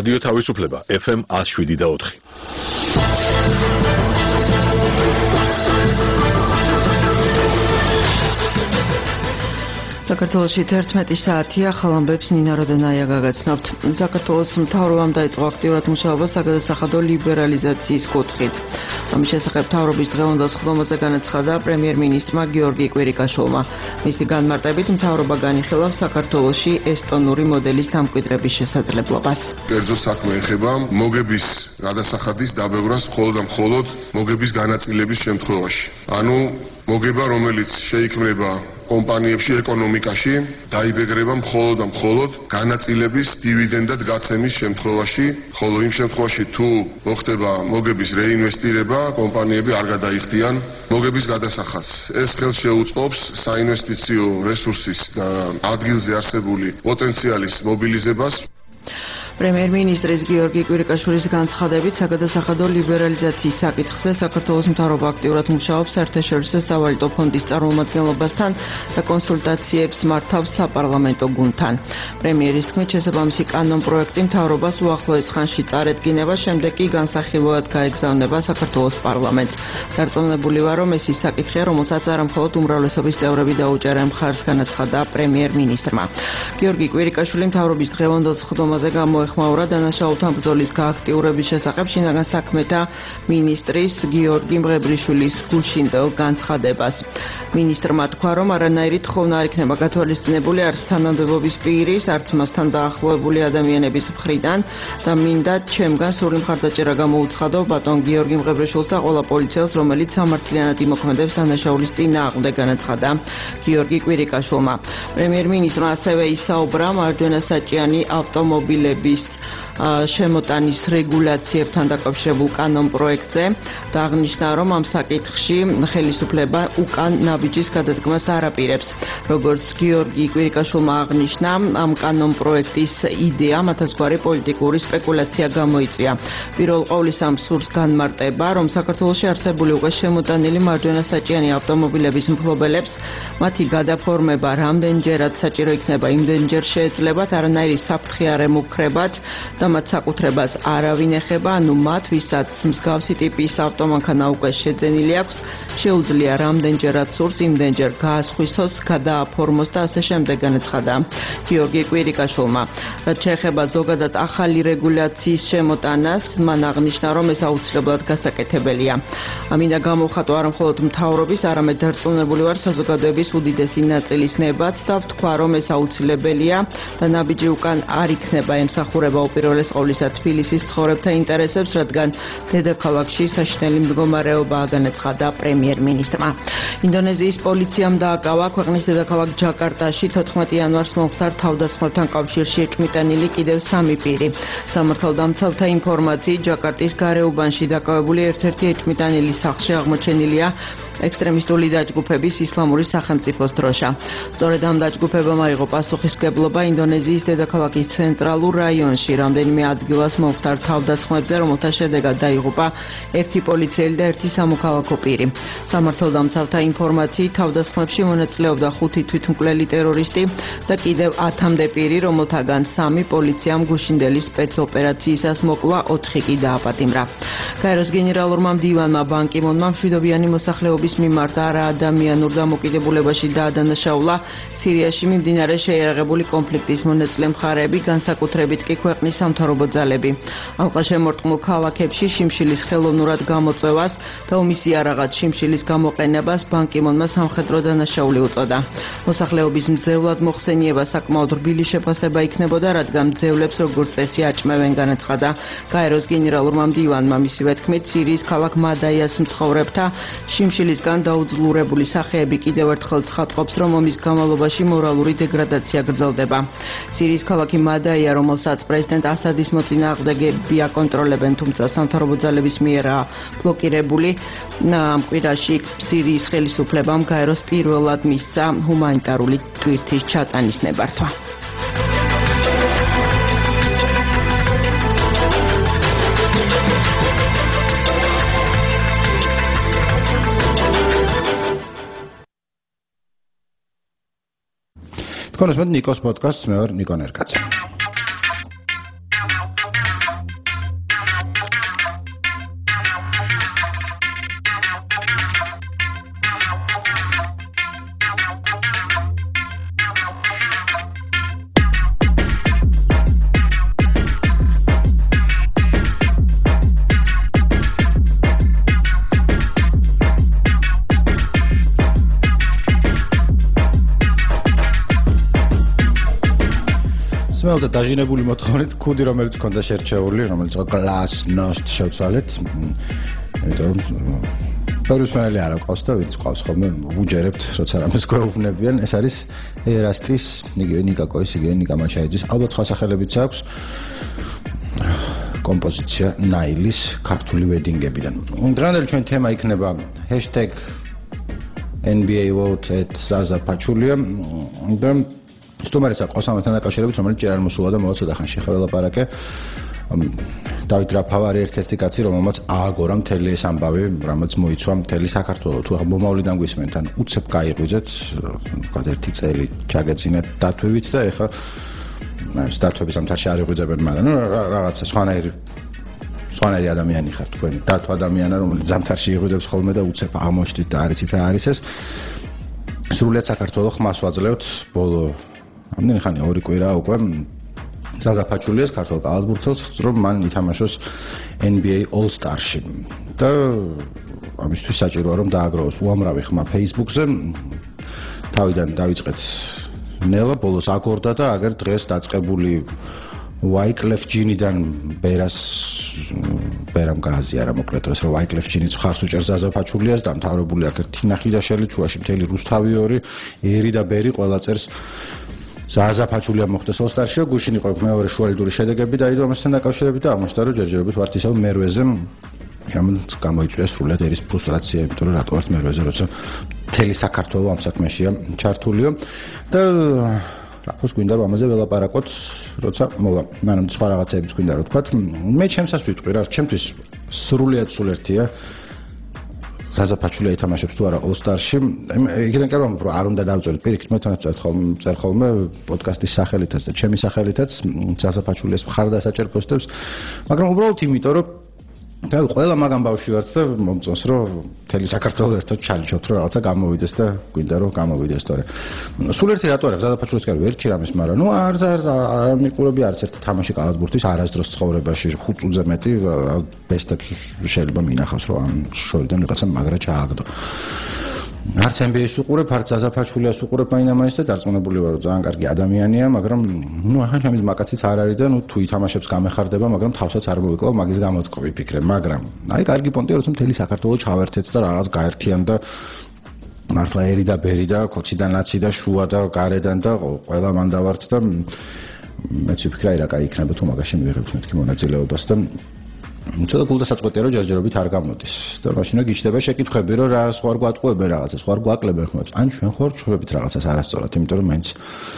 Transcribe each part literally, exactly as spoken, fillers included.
რადიო თავისუფლება ეფ ემ one oh seven და four. საქართველოში თერთმეტი საათია, ხალამბებს ნინა როდონაია გაგაცნობთ. საქართველოს მთავრობამ დაიწყო აქტიურად მუშაობა საგადასახადო ლიბერალიზაციის კუთხით. ამის შესახებ მთავრობის დღევანდელ სხდომაზე განაცხადა პრემიერ-მინისტრმა გიორგი კვირიკაშვილმა. მისი განმარტებით მთავრობა განიხილავს საქართველოში ესტონური მოდელის დამკვიდრების შესაძლებლობას. კერძო საქმე ეხება მოგების გადასახადის დაბევრას მხოლოდ და მხოლოდ მოგების განაწილების შემთხვევაში. ანუ მოგება, რომელიც შეიქმნება კომპანიებში, ეკონომიკაში, დაიბეგრება მხოლოდ და მხოლოდ განაწილების დივიდენდად გაცემის შემთხვევაში, ხოლო იმ შემთხვევაში თუ მოხდება მოგების რეინვესტირება, კომპანიები არ გადაიხდიან მოგების გადასახადს. ეს ხელს შეუწყობს საინვესტიციო რესურსის და ადგილზე არსებული პოტენციალის მობილიზებას. პრემიერ-მინისტრის გიორგი კვირიკაშვილის განცხადებით საგადასახადო ლიბერალიზაციის საკითხზე საქართველოს მთავრობა აქტიურად მუშაობს საერთაშორისო სავალუტო ფონდის წარმომადგენლობასთან და კონსულტაციებს მართავს საპარლამენტო გუნდთან. პრემიერის თქმით, შესაბამისი კანონპროექტი მთავრობას უახლოეს ხანში წარედგინება, შემდეგ კი განსახილვად გაეგზავნება საქართველოს პარლამენტს. დარწმუნებული ვარ, რომ ეს ის საკითხია, რომელსაც არა მხოლოდ უმრავლესობის წევრები დაუჭერენ მხარს, განაცხადა პრემიერ-მინისტრმა. გიორგი კვირიკაშვილი მთავრობის დღევანდელ სხდომაზე გამოეხმაურა დანაშაულთან ბრძოლის გააქტიურების შესახებ შინაგან საქმეთა მინისტრის გიორგი მღებრიშვილის გუშინდელ განცხადებას. მინისტრმა თქვა, რომ არანაირი თხოვნა არ იქნება გათვალისწინებული არც თანამდებობის პირის, არც მასთან დაახლოებული ადამიანების მხრიდან და მინდა ჩემგან სრული მხარდაჭერა გამოუცხადო ბატონ გიორგი მღებრიშვილს და ყველა პოლიციელს, რომელიც სამართლიანად იმოქმედებს დანაშაულის წინააღმდეგ, განაცხადა გიორგი კვირიკაშვილმა. პრემიერ-მინისტრმა ასევე ისაუბრა მარჯვენა საჭიანი ავტომობილების შემოტანის რეგულაციებთან დაკავშირებულ კანონპროექტზე და აღნიშნა, რომ ამ საკითხში ხელისუფლება უკან ნაბიჯის გადადგმას არ აპირებს. როგორც გიორგი კვირიკაშვილმა აღნიშნა, ამ კანონპროექტის იდეა მათაზღვარი პოლიტიკური სპეკულაცია გამოიწვია. პირველ ყოვლისა სურს განმარტება, რომ საქართველოში არსებული უკვე შემოტანილი მარჯვენა საჭიანი ავტომობილების მფლობელებს მათი გადაფორმება რამდენჯერად საჭირო იქნება, იმდენჯერ შეეძლებათ, არანაირი საფრთხე არ ემუქრებათ და მათ საკუთრებას არავინ ეხება, ანუ მათ, ვისაც მსგავსი ტიპის ავტომანქანა უკვე შეძენილი აქვს, შეუძლია რამდენჯერად სურს, იმდენჯერ გაასხვისოს, გადააფორმოს და ასე შემდეგ, განაცხადა გიორგი კვირიკაშვილმა. რაც შეეხება ზოგადად ახალი რეგულაციის შემოტანას, მან აღნიშნა, რომ ეს აუცილებლად გასაკეთებელია. ამინდა გამოვხატო არა მხოლოდ მთავრობის, არამედ დარწმუნებული ვარ საზოგადოების უდიდესი ნაწილის ნებაც და ვთქვა, რომ ეს აუცილებელია და ნაბიჯი უკან არ იქნება ემსახურება უპირველეს ყოვლისა თბილისის ცხოვრებთა ინტერესებს, რადგან დედაქალაქში საშინელი მდგომარეობაა, განაცხადა პრემიერ-მინისტრმა. ინდონეზიის პოლიციამ დააკავა ქვეყნის დედაქალაქ ჯაკარტაში თოთხმეტი იანვარს მომხდარ თავდასხმებთან კავშირში ეჭვმიტანილი კიდევ სამი პირი. სამართალდამცავთა ინფორმაციით, ჯაკარტის გარეუბანში დაკავებული ერთ-ერთი ეჭვმიტანილი სახლში აღმოჩენილია ექსტრემისტული დაჯგუფების ისლამური სახელმწიფოს დროშა. სწორედ ამ დაჯგუფებამ აიღო პასუხისმგებლობა ინდონეზიის დედაქალაქის ცენტრალურ რაიონში რამდენიმე ადგილას მომხდარ თავდასხმებზე, რომელთა შედეგად დაიღუპა ერთი პოლიციელი და ერთი სამოქალაქო პირი. სამართალდამცავთა ინფორმაციით, თავდასხმებში მონაწილეობდა ხუთი თვითმკვლელი ტერორისტი და კიდევ ათამდე პირი, რომელთაგან სამი პოლიციამ გუშინდელი სპეცოპერაციისას მოკლა, ოთხი კი დააპატიმრა. გაეროს გენერალურმა მდივანმა ბან კი მუნმა მშვიდობიანი მოსახლეობის მიმართ არა ადამიანურ დამოკიდებულებაში დაადანაშაულა სირიაში მიმდინარე შეიარაღებული კონფლიქტის მონაწილე მხარეები, განსაკუთრებით კი ქვეყნის სამთავრობო ძალები. ალყა შემორტყმულ ქალაქებში შიმშილის ხელოვნურად გამოწვევას და ომის იარაღად შიმშილის გამოყენებას ბან კი მუნმა სამხედრო დანაშაული უწოდა. მოსახლეობის მძევლად მოხსენიება საკმაოდ რბილი შეფასება იქნებოდა, რადგან მძევლებს როგორც წესი აჭმევენ, განაცხადა გაეროს გენერალურმა მდივანმა. მისივე თქმით, სირიის ქალაქ მადაიას მცხოვრებთა შიმშილისგან დაუძლურებული სახეები კიდევ ერთხელ ცხადყოფს, რომ ომის განმავლობაში მორალური დეგრადაცია გრძელდება. სირიის ქალაქი მადაია, რომელსაც პრეზიდენტ ასადის მოწინააღმდეგეები აკონტროლებენ, თუმცა სამთავრობო ძალების მიერაა ბლოკირებული, ამ კვირაში სირიის ხელისუფლებამ გაეროს პირველად მისცა ჰუმანიტარული ტვირთის ჩატანის ნებართვა. Con Nikos podcast, me Nikon Erkatz. ცოტა დაჟინებული მოთხოვნით ქუდი რომელიც ქონდა შერჩეული, რომელიც გლასნოსტ შევცვალეთ. იმიტომ რომ პერუსმელი არ აქვს და ვინც ყავს ხოლმე უჯერებთ, როცა რამეს გვეუბნებიან. ეს არის ერასტის, იგივე ნიკაკოის, იგივე ნიკა მაჩაიძის, ალბათ სხვა სახელებიც აქვს. კომპოზიცია ნაილის ქართული ვედინგებიდან. დღევანდელი ჩვენი თემა იქნება hashtag N B A vote at Zaza Pachulia. და სტუმარისა ყოსამთან დაკავშირებით, რომელიც ჯერ არ მოსულა და მოაწყდა ცოტა ხანში ხელაპარაკე. დავით რაფავარი ერთ-ერთი კაცი, რომელმაც ააგორა მთელი ეს ამბავი, რამაც მოიცვა მთელი საქართველოს. თუ მომავლიდან გვისმენთ, ან უცებ გაიღვიძეთ, ვთქვათ ერთი წელი ჩაგეწინათ დათვევით და ეხლა ეს დათვების ამთარში არ იღვიძებენ, მაგრამ ნუ რაღაცა სხვანაირი სხვანაირი ადამიანი ხარ თქვენ, დათვა ადამიანი, რომელიც ზამთარში იღვიძებს ხოლმე და უცებ აღმოჩნდით და არ იცით რა არის ეს. სრულიად საქართველოს ხმას ვაძლევთ ბოლო ამდენი ხანი ორი კვირა უკვე ზაზა ფაჩულიას ქართულ კალათბურთელს, რომ მან ითამაშოს N B A All-Star-ში. და ამისთვის საჭიროა რომ დააგროვოს უამრავი ხმა Facebook-ზე. თავიდან დავიწყეთ ნელა ბოლოს აკორდა და აგერ დღეს დაწყებული Wyclef Jean-დან ბერას ბერამ გააზიარა მოკლედ ეს რომ Wyclef Jean-იც ხარს უჭერს ზაზა ფაჩულიას და მთავრებული აქ ერთი ნახიდაშელი ჩუაში მთელი რუსთავი ორი ერი და ბერი ყველა წერს ზაზა ფაჩულია მოხდეს All-Star-ში, გუშინ იყო მეორე შუალედური შედეგები და აიდო ამასთან დაკავშირებით და აღმოჩნდა რომ ჯერჯერობით ვართ ისევ მერვეზე. ამით გამოიწვია სრულად ერის ფრუსტრაცია, იმიტომ რომ რატო ვართ მერვეზე, როცა მთელი საქართველო ამ საქმეშია ჩართულიო და რაფოს გვინდა რომ ამაზე ველაპარაკოთ, როცა მოვა. მანამ სხვა რაღაცებიც გვინდა რომ თქვათ. მე ჩემსაც ვიტყვი რა, ჩემთვის სრულად სულ ერთია. ზაზა ფაჩულია ითამაშებს თუ არა All-Star-ში. იქიდან კი რომ არ უნდა დავწეროთ პირიქით, მე თან წერ ხოლმე წერ ხოლმე პოდკასტის სახელითაც და ჩემი სახელითაც ზაზა ფაჩულიას მხარდასაჭერ პოსტებს, მაგრამ უბრალოდ იმიტომ რომ და ყველა მაგამ ბავშვი ვართ და მომწონს რომ მთელი საქართველოს ერთად ჩალიჩობთ რომ რაღაცა გამოვიდეს და გვინდა რომ გამოვიდეს თორე. სულ ერთი რატო არა ზაზა ფაჩულიას კარგი ვერ ჩირამის, მაგრამ ნუ არ არ მიყურები არც ერთი თამაში კალათბურთის არასდროს ცხოვრებაში ხუთ წუთზე მეტი ბესტებს შეიძლება მინახავს რომ ამ შორიდან რაღაცა მაგრა ჩააგდო. არც N B A-ს უყურებ, არც ზაზა ფაჩულიას უყურებ მაინამაინც და დარწმუნებული ვარ რომ ძალიან კარგი ადამიანია, მაგრამ ნუ ახლა ჩემი მაკაციც არ არის და ნუ თუ ითამაშებს გამეხარდება, მაგრამ თავსაც არ მოვიკლავ მაგის გამო თქო ვიფიქრე, მაგრამ აი კარგი პონტია როცა მთელი საქართველოს ჩავერთეთ და რაღაც გაერთიან და მართლა ერი და ბერი და ქოციდან ნაცი და შუა და გარედან და ყველა მანდავართ და მეც ვიფიქრე აი რა კაი იქნება თუ მაგაში მივიღებთ მეთქი მონაწილეობას და ცოტა გულდასაწყვეტია რომ ჯერჯერობით არ გამოდის და მაშინ გიჩნდება შეკითხვები რომ რა სხვა გვატყუებენ რაღაცა სხვა გვაკლებენ ხმოთ ან ჩვენ ხო ვჩვევებით რაღაცას არასწორად იმიტომ რომ მეც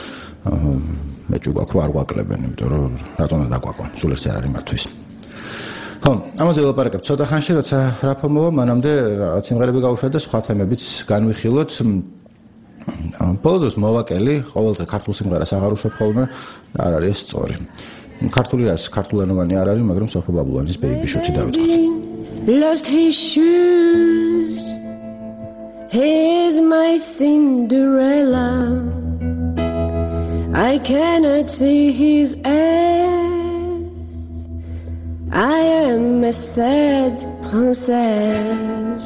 მეჭუ გვაქვს რომ არ გვაკლებენ იმიტომ რომ რატომ უნდა დაგვაკვან სულ ერთი არ არის მართვის ხო ამაზე ველაპარაკებთ ცოტა ხანში როცა რაფა მოვა მანამდე რაღაც სიმღერები გავუშვა და სხვა თემებიც განვიხილოთ ბოლოს მოვაკელი ყოველდღე ქართულ სიმღერას აღარ უშვებ ხოლმე არ არის სწორი ქართული რას ქართულენოვანი არ არის, მაგრამ სოფო ბაბულანის Baby Shot-ი დავიწყოთ. Lost his shoes. He's my Cinderella. I cannot see his ass. I am a sad princess.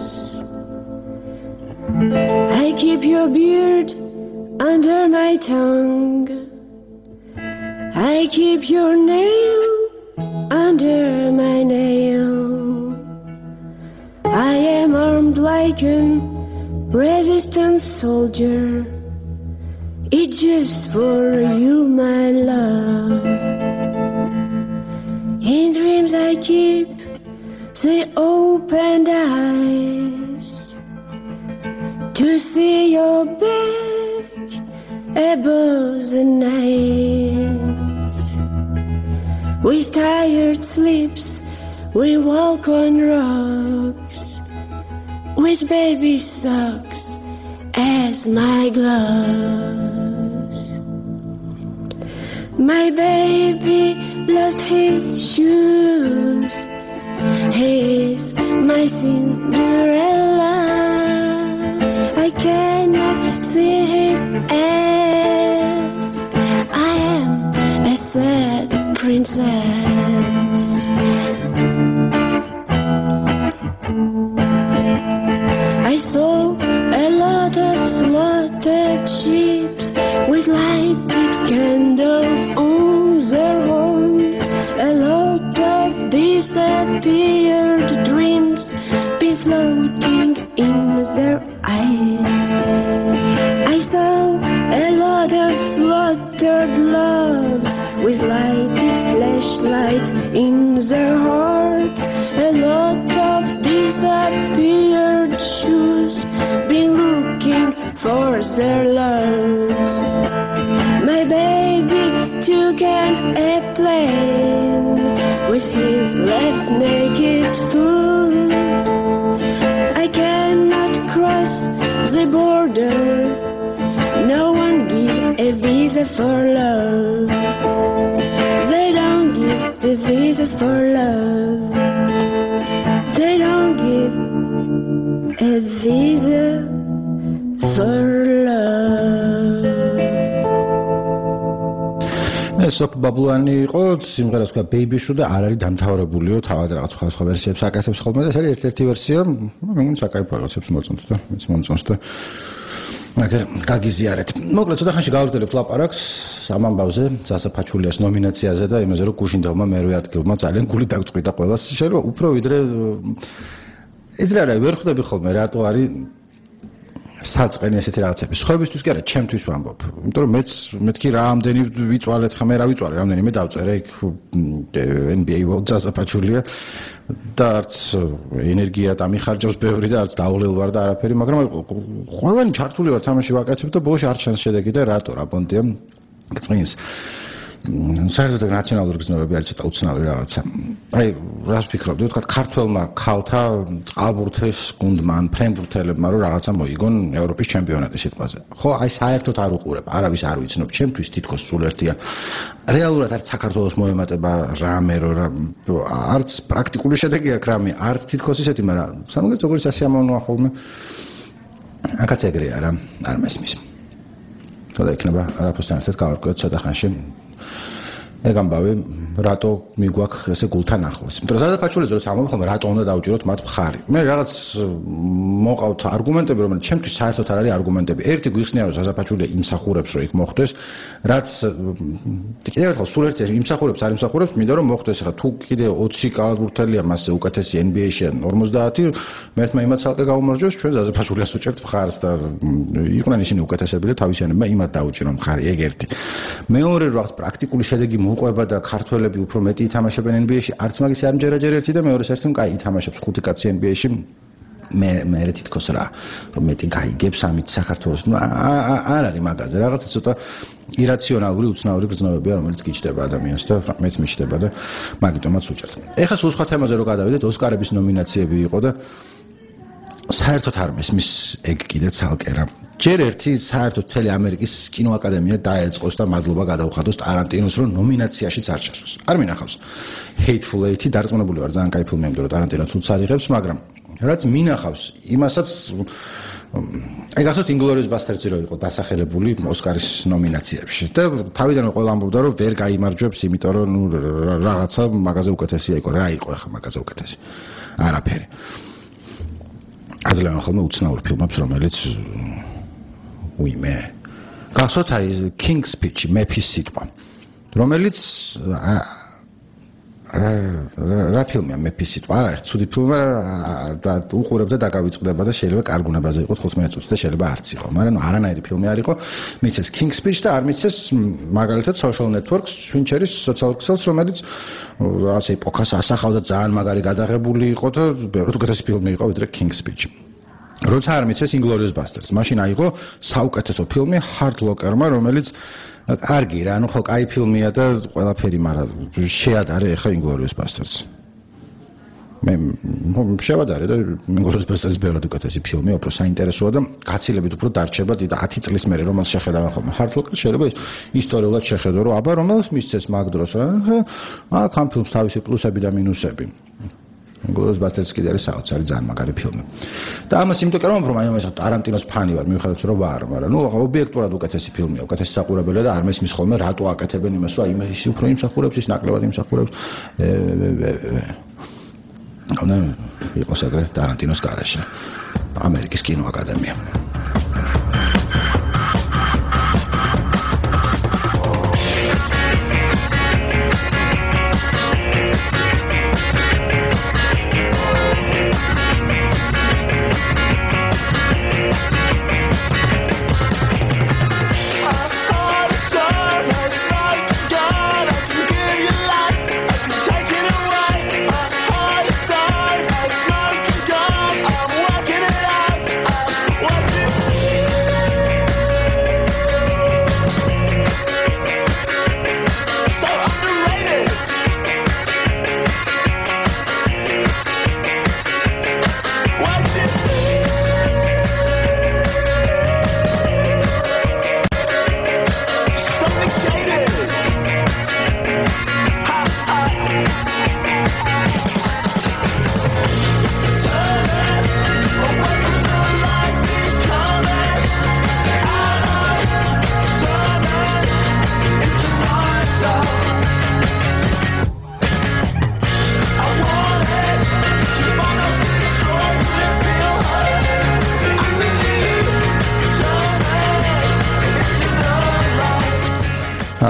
I keep your beard under my tongue. I keep your nail under my nail. I am armed like a resistant soldier. It's just for you, my love. In dreams I keep the open eyes to see your back above the night. With tired sleeps, we walk on rocks, with baby socks as my gloves. My baby lost his shoes, he's my Cinderella. I cannot see his ass, I am a sad princess. I saw a lot of slaughtered sheep with lighted candles on eyes. I saw a lot of slaughtered loves with lighted flashlights in their hearts. A lot of disappeared shoes been looking for their loves. My baby took an airplane with his left naked foot. I cannot cross the border. No one give a visa for love. They don't give the visas for love. They don't give a visa for love. ესოფ ბაბლუანი იყო სიმღერას თქვა Baby Shoe და არ არის დამთავრებულიო თავად რაღაც სხვა ვერსიებს აკეთებს ხოლმე და ეს არის ერთ-ერთი ვერსია მე მგონი საკაიფო რაღაცებს მოწონს და მეც მომწონს და მაგრამ გაგიზიარეთ მოკლედ ცოტა ხანში გავაგრძელებ ლაპარაკს ამ ამბავზე ზასაფაჩულიას ნომინაციაზე და იმაზე რომ გუშინდელმა მერვე ადგილმა ძალიან გული დაგწყვიტა ყველას შეიძლება უფრო ვიდრე ეძრა რა ვერ ხვდები ხოლმე რატო არის საწყენი ესეთი რაღაცები. Სხვაებისთვის კი არა, ჩემთვის ვამბობ. იმიტომ რომ მეც მეთქი რამდენი ვიწვალეთ, ხა მე რა ვიწვალე, რამდენიმე დავწერე იქ N B A World ზასაფაჩულია და არც ენერგია დამიხარჯავს ბევრი და არც დაულელ ვარ და არაფერი, მაგრამ ყველანი ჩართული ვარ თამაში ვაკეთებ და ბოლოში არ ჩანს შედეგი და რატო რა პონტია გწინს. საერთოდ ნაციონალური გზნობები არის ცოტა უცნაური რაღაცა. აი, რას ვფიქრობდი, ვთქვათ, ქართველმა ქალთა წყალბურთის გუნდმა ან ფრენბურთელებმა რომ რაღაცა მოიგონ ევროპის ჩემპიონატის სიტყვაზე. ხო, აი საერთოდ არ უყურებ, არავის არ ვიცნობ, ჩემთვის თითქოს სულ ერთია. რეალურად არც საქართველოს მოემატება რამე, რომ არც პრაქტიკული შედეგი აქვს რამე, არც თითქოს ისეთი, მაგრამ სამაგერც როგორც ასიამოვნოა ხოლმე. აკაც ეგრეა რა, არ მესმის. თორე იქნება არაფერთან ერთად გავარკვიოთ ცოტა ხანში. ეგ ამბავი რატო მიგვაქვს ესე გულთან ახლოს. იმიტომ რომ ზადაფაჩულიძე როცა ამბობ ხოლმე რატო უნდა დავუჭიროთ მათ მხარი. მე რაღაც მოყავთ არგუმენტები, რომელიც ჩემთვის საერთოდ არ არის არგუმენტები. ერთი გვიხსნია რომ ზადაფაჩულია იმსახურებს რომ იქ მოხდეს, რაც კიდევ ერთხელ სულ ერთი იმსახურებს არ იმსახურებს, მინდა რომ მოხდეს. ხა თუ კიდე ოცი კალათბურთელია მასზე უკეთესი N B A-ში ან ორმოცდაათი, მერთმა იმათ ცალკე გაუმარჯვეს, ჩვენ ზადაფაჩულიას უჭერთ მხარს და იყვნენ ისინი უკეთესები და თავისიანებმა იმათ დაუჭირონ მხარი, ეგ ერთი. მეორე რაღაც პრაქტიკული შედეგი მოყვება და ქართველები უფრო მეტი ითამაშებენ N B A-ში, არც მაგის არ მჯერაჯერ ერთი და მეორეს ერთი კაი ითამაშებს ხუთი კაცი N B A-ში. მე მე თითქოს რა, რომ მეტი გაიგებს ამით საქართველოს. ნუ არ არის მაგაზე. რაღაცა ცოტა ირაციონალური, უცნაური გრძნობებია, რომელიც გიჩდება ადამიანს და მეც მიჩდება და მაგიტომაც უჭერთ. ეხლა სულ სხვა თემაზე რო გადავიდეთ, ოსკარების ნომინაციები იყო და საერთოდ არ მესმის ეგ კიდე ცალკე რა. ჯერ ერთი საერთოდ მთელი ამერიკის კინოაკადემია დაეწყოს და მადლობა გადაუხადოს ტარანტინოს რომ ნომინაციაში არ ჩასვეს. არ მინახავს Hateful Eight დარწმუნებული ვარ ძალიან კაი ფილმია, იმიტომ რომ ტარანტინო თულს არიღებს, მაგრამ რაც მინახავს იმასაც აი გახსოვთ Inglourious Basterds-ი რო იყო დასახელებული ოსკარის ნომინაციებში და თავიდანვე ყველა ამბობდა რომ ვერ გაიმარჯვებს, იმიტომ რომ ნუ რაღაცა მაგაზე უკეთესია იყო, რა იყო ახლა მაგაზე უკეთესი? არაფერი. აძლევენ ხოლმე უცნაურ ფილმებს, რომელიც უიმე. გახსოვთ აი King's Speech, მეფის სიტყვა, რომელიც რა ფილმია მეფის სიტყვა? არა, ერთ ცუდი ფილმია და უყურებ და დაგავიწყდება და შეიძლება კარგუნებაზე იყოს ხუთმეტ წუთს და შეიძლება არც იყო, მაგრამ არანაირი ფილმი არ იყო. მიცეს King's Speech და არ მიცეს მაგალითად Social Networks, Fincher-ის სოციალურ ქსელს, რომელიც რაღაც ეპოქას ასახავდა, ძალიან მაგარი გადაღებული იყო და ბევრად უკეთესი ფილმი იყო ვიდრე King's Speech. როცა არ მიცეს Inglourious Basterds, მაშინ აიღო საუკეთესო ფილმი Hurt Locker-მა, რომელიც კარგი რა, ანუ ხო კაი ფილმია და ყველაფერი, მაგრამ შეადარე ახლა Inglourious Basterds. მე შევადარე და Inglourious Basterds ბევრად უკეთესი ფილმია, უფრო საინტერესოა და გაცილებით უფრო დარჩება და ათი წლის მერე რომელს შეხედავენ ხოლმე. Hurt Locker შეიძლება ისტორიულად შეხედო, რომ აბა რომელს მისცეს მაგ დროს რა. აქ ამ ფილმს თავისი პლუსები და მინუსები. Inglourious Basterds კიდე არის საოცარი ძალიან მაგარი ფილმი. და ამას იმიტომ კი რომ აი ამ ეს ტარანტინოს ფანი ვარ, მიუხედავად რომ ვარ, მაგრამ ნუ ობიექტურად უკეთესი ფილმია, უკეთესი საყურებელია და არ მესმის ხოლმე რატო აკეთებენ იმას, რომ აი ის უფრო იმსახურებს, ის ნაკლებად იმსახურებს. ანუ იყოს ეგრე ტარანტინოს გარეშე. ამერიკის კინოაკადემია.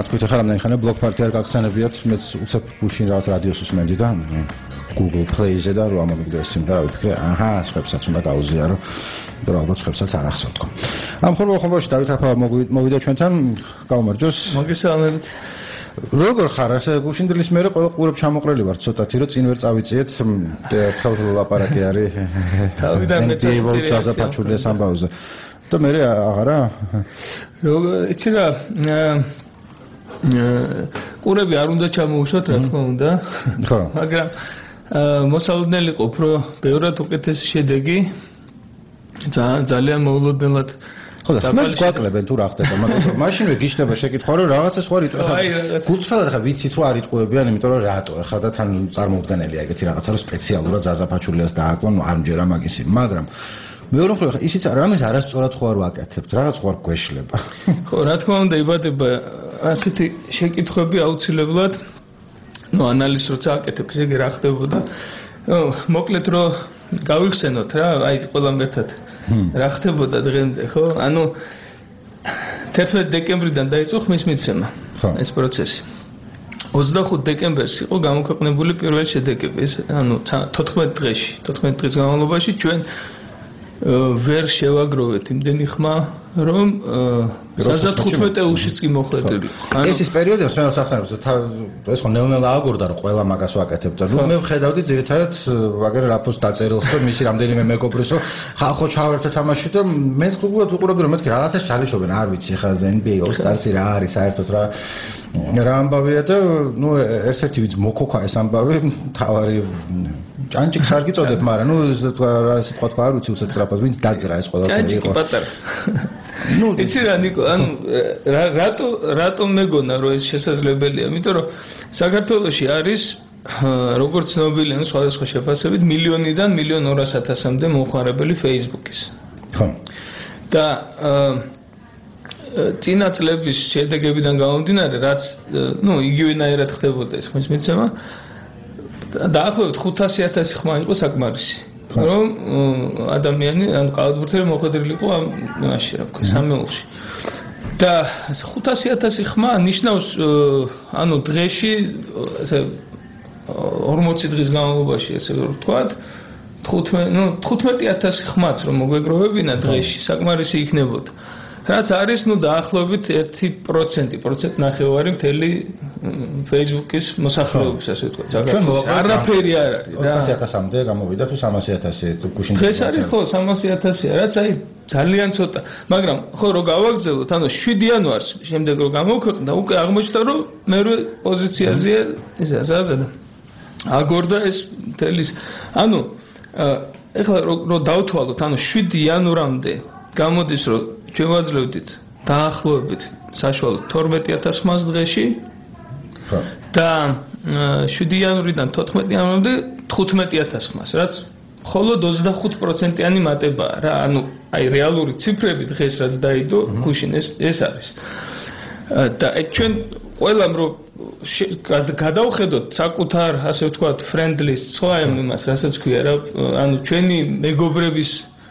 თქვით ახლა რამდენი ხანია ბლოგ პარტია არ გაგხსენებიათ მეც უცებ გუშინ რაღაც რადიოს უსმენდი და Google Play-ზე და რომ ამომიგდო ეს სიმღერა ვიფიქრე აჰა სხვებსაც უნდა გაუზიარო და ალბათ სხვებსაც არ ახსოვთ თქო ამ ხოლმე ხოლმეში დავით აფა მოვიდა ჩვენთან გაუმარჯოს მოგესალმებით როგორ ხარ ასე გუშინდლის მერე ყველა ყურებ ჩამოყრილი ვარ ცოტათი რომ წინ ვერ წავიწიეთ ერთხელ ლაპარაკი არის თავიდან მეწესდი ზაზაფაჩულიას ამბავზე და მე აღარა როგორ იცი რა ყურები არ უნდა ჩამოუშვათ რა თქმა უნდა ხო მაგრამ მოსალოდნელი ყოფ რომ ბევრად უკეთესი შედეგი ძალიან მოულოდნელად ხო და ხმად გვაკლებენ თუ რა ხდება მაგრამ მაშინვე გიშლება შეკითხვა რომ რაღაცა სხვა რიტყვი ხა გულწრფელად ხა ვიცით რომ არ იტყუებიან იმიტომ რომ რატო ხა და თან წარმოუდგენელია ეგეთი რაღაცა რომ სპეციალურად ზაზაფაჩულიას დააკვან არ მჯერა მაგისი მაგრამ მეორე მხრივ ხა ისიც რამეს არასწორად ხო არ ვაკეთებთ რაღაც ხო არ გვეშლება ხო რა თქმა უნდა იბადება ასეთი შეკითხვები აუცილებლად ნუ ანალიზს როცა აკეთებ ესე რა ხდებოდა ნუ მოკლედ რომ გავიხსენოთ რა აი ყველამ ერთად რა ხდებოდა დღემდე ხო ანუ თერთმეტი დეკემბრიდან დაიწყო ხმის მიცემა ეს პროცესი ოცდახუთ დეკემბერს იყო გამოქვეყნებული პირველი შედეგები ეს ანუ თოთხმეტ დღეში თოთხმეტ დღის განმავლობაში ჩვენ ვერ შევაგროვეთ იმდენი ხმა რომ საზად თხუთმეტ ელშიც კი მოხვედრილი. ეს ის პერიოდია, რომელსაც ახსენებს, ეს ხო ნელ-ნელა აგორდა რომ ყველა მაგას ვაკეთებდა. ნუ მე ვხედავდი ძირითადად ვაგერ რაფოს დაწერილს და მისი რამდენიმე მეგობრის რომ ხალხო ჩავერთეთ ამაში და მეც გუგლად უყურები რომ მეთქი რაღაცას ჩალიჩობენ, არ ვიცი ხა N B A All-Stars-ი რა არის საერთოდ რა რა ამბავია და ნუ ერთ-ერთი ვინც მოკოქა ეს ამბავი თავარი ჭანჭიქს არ გიწოდებ, მაგრამ ნუ რა ესე თქვა თქვა არ ვიცი უცებ სწრაფად ვინც დაძრა ეს ყველაფერი იყო. ჭანჭიქი პატარა. ნუ იცი რა ნიკო, ანუ რატო რატო მეგონა რომ ეს შესაძლებელია? იმიტომ რომ საქართველოში არის როგორც ცნობილია, ანუ სხვადასხვა შეფასებით მილიონიდან მილიონ ორას ათასამდე მომხმარებელი Facebook-ის. ხო. და წინა წლების შედეგებიდან გამომდინარე, რაც ნუ იგივენაირად ხდებოდა ეს ხმის მიცემა, დაახლოებით ხუთასი ათასი ხმა იყო საკმარისი. რომ ადამიანი ან ყავადბურთელი მოხვედრილი იყო ამ მასში რა ვქო სამეულში და ხუთასი ათასი ხმა ნიშნავს ანუ დღეში ესე ორმოცი დღის განმავლობაში ესე ვთქვათ თხუთმეტი ნუ თხუთმეტი ათასი ხმაც რომ მოგვეგროვებინა დღეში საკმარისი იქნებოდა რაც არის ნუ დაახლოებით ერთი პროცენტი პროცენტ ნახევარი მთელი Facebook-ის მოსახლეობის ასე ვთქვათ საქართველოს არაფერი არ არის და ოთხასი ათასამდე გამოვიდა თუ სამასი ათასი გუშინ დღეს არის ხო სამასი ათასია რაც აი ძალიან ცოტა მაგრამ ხო რო გავაგრძელოთ ანუ შვიდი იანვარს შემდეგ რო გამოვქვეყნდა უკვე აღმოჩნდა რომ მერვე პოზიციაზეა ეს ზაზა და აგორდა ეს მთელის ანუ ეხლა რო დავთვალოთ ანუ შვიდი იანვრამდე გამოდის რომ ჩვენ ვაძლევდით დაახლოებით საშუალოდ თორმეტი ათას ხმას დღეში ხო და შვიდი იანვრიდან თოთხმეტი იანვრამდე თხუთმეტი ათას ხმას რაც მხოლოდ ოცდახუთ პროცენტიანი მატებაა რა ანუ აი რეალური ციფრები დღეს რაც დაიდო გუშინ ეს ეს არის და ჩვენ ყველამ რომ გადავხედოთ საკუთარ ასე ვთქვათ friendlists ხო აი იმას რასაც ქვია რა ანუ ჩვენი მეგობრების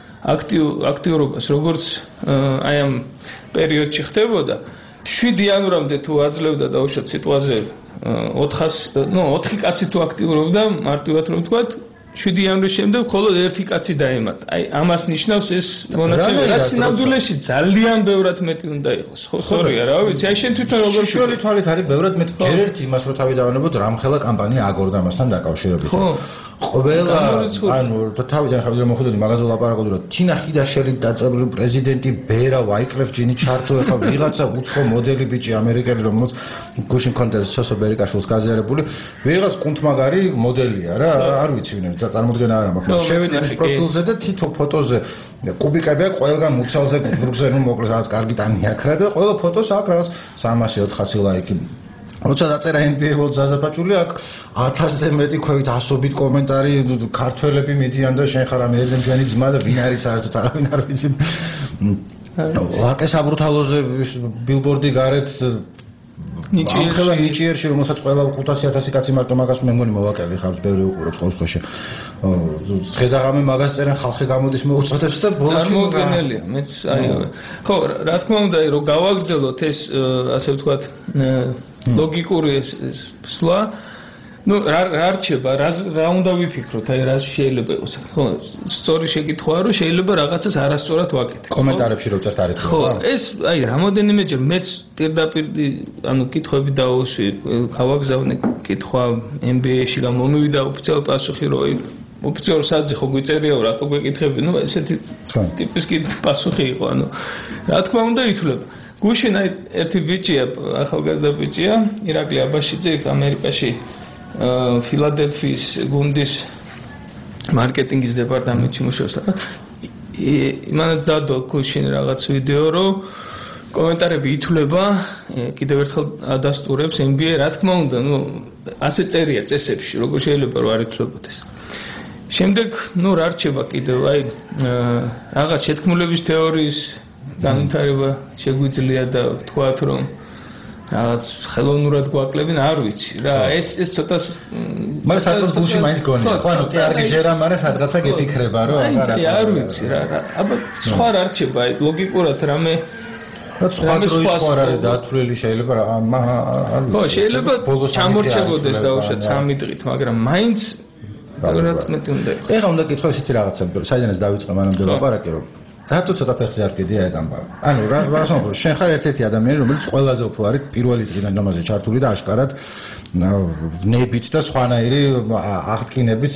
აქტიურობას როგორც აი ამ პერიოდში ხდებოდა შვიდი იანვრამდე თუ აძლევდა დაუშვათ სიტყვაზე ოთხასი ნუ ოთხი კაცი თუ აქტიურობდა მარტივად რომ ვთქვათ შვიდი იანვრის შემდეგ მხოლოდ ერთი კაცი დაემატა აი ამას ნიშნავს ეს მონაცემი რაც ნამდვილში ძალიან ბევრად მეტი უნდა იყოს ხო სწორია რა ვიცი აი შენ თვითონ როგორ შუალი თვალით არის ბევრად მეტი ჯერ ერთი იმას რო თავი დავანებოთ რამხელა კამპანია აგორდა მასთან დაკავშირებით ხო ყველა ანუ თავიდან ხავდე მოხდოდი მაღაზია ლაპარაკობდი რომ თინა ხიდაშელი დაწყებული პრეზიდენტი ბერა ვაიკლეფ ჯინი ჩართო ეხა ვიღაცა უცხო მოდელი ბიჭი ამერიკელი რომელიც გუშინ კონტესტ სოსო ბერიკაშვილს გაზიარებული ვიღაც კუნთმაგარი მოდელია რა არ ვიცი ვინ არის წარმოდგენა არ მაქვს შევედი ის პროფილზე და თითო ფოტოზე კუბიკებია ყველგან მუცალზე გზურგზე ნუ მოკლედ რაღაც კარგი ტანი აქვს რა და ყველა ფოტოს აქვს რაღაც სამასი ოთხასი ლაიკი როცა დაწერა N B A World ზაზაფაჩული აქ ათასზე მეტი ქვევით ასობით კომენტარი ქართველები მიდიან და შენ ხარ ამერიდან ჩვენი ძმა და ვინ არის საერთოდ არავინ არ ვიცი ლაკეს აბრუთალოზე ბილბორდი გარეთ ნიჭიერში ნიჭიერში რომელსაც ყველა ხუთასი ათასი კაცი მარტო მაგას მე მგონი მოვაკელი ხავს ბევრი უყურებს ყოველ შემთხვევაში ხედაღამე მაგას წერენ ხალხი გამოდის მოუწოდებს და ბოლოს წარმოუდგენელია მეც აი ხო რა თქმა უნდა რომ გავაგრძელოთ ეს ასე ვთქვათ ლოგიკური სვლა ну რა რჩება რა რა უნდა ვიფიქროთ აი რა შეიძლება იყოს ხო სწორი შეკითხვაა რომ შეიძლება რაღაცას არასწორად ვაკეთებ კომენტარებში რო წერთ არის ხო ეს აი რამოდენიმეჯერ მეც პირდაპირ ანუ კითხვები დავუსვი გავაგზავნე კითხვა ემ ბი ეი-ში გამომივიდა ოფიციალური პასუხი რომ ოფიციალურ საძი ხო გვიწერია რატო გვეკითხები ну ესეთი ტიპის პასუხი იყო ანუ რა თქმა უნდა ითვლება გუშინ აი ერთი ბიჭია ახალგაზრდა ბიჭია ირაკლი აბაშიძე ამერიკაში ფილადელფიის გუნდის მარკეტინგის დეპარტამენტში მუშაობს. იმანაც დადო გუშინ რაღაც ვიდეო რომ კომენტარები ითვლება კიდევ ერთხელ ადასტურებს ენ ბი ეი რა თქმა უნდა ну ასე წერია წესებში როგორ შეიძლება რომ არ ითვლებოდეს. შემდეგ ну რა რჩება კიდევ აი რაღაც შეთქმულების თეორიის განვითარება შეგვიძლია და ვთქვათ რომ რაღაც ხელოვნურად გვაკლებენ არ ვიცი რა ეს ეს ცოტა მაგრამ სადღაც გულში მაინც გონია ხო ანუ კი არ გიჯერა მაგრამ სადღაცა გეთიქრება რომ აი არ ვიცი რა აბა სხვა რა რჩება აი ლოგიკურად რამე რა სხვა დროის სხვა არის დათვლილი შეიძლება რა არ ხო შეიძლება ჩამორჩებოდეს დაუშვათ სამი დღით მაგრამ მაინც რაღაც მეტი უნდა იყოს ეხლა უნდა კითხო ესეთი რაღაცა საიდანაც დავიწყე მანამდე ლაპარაკი რომ რატო ცოტა ფეხზე არ გედია ეგ ამბავი? ანუ რა რა სამბო, შენ ხარ ერთ-ერთი ადამიანი, რომელიც ყველაზე უფრო არის პირველი დღიდან ამაზე ჩართული და აშკარად ნებით და სხვანაირი აღდგინებით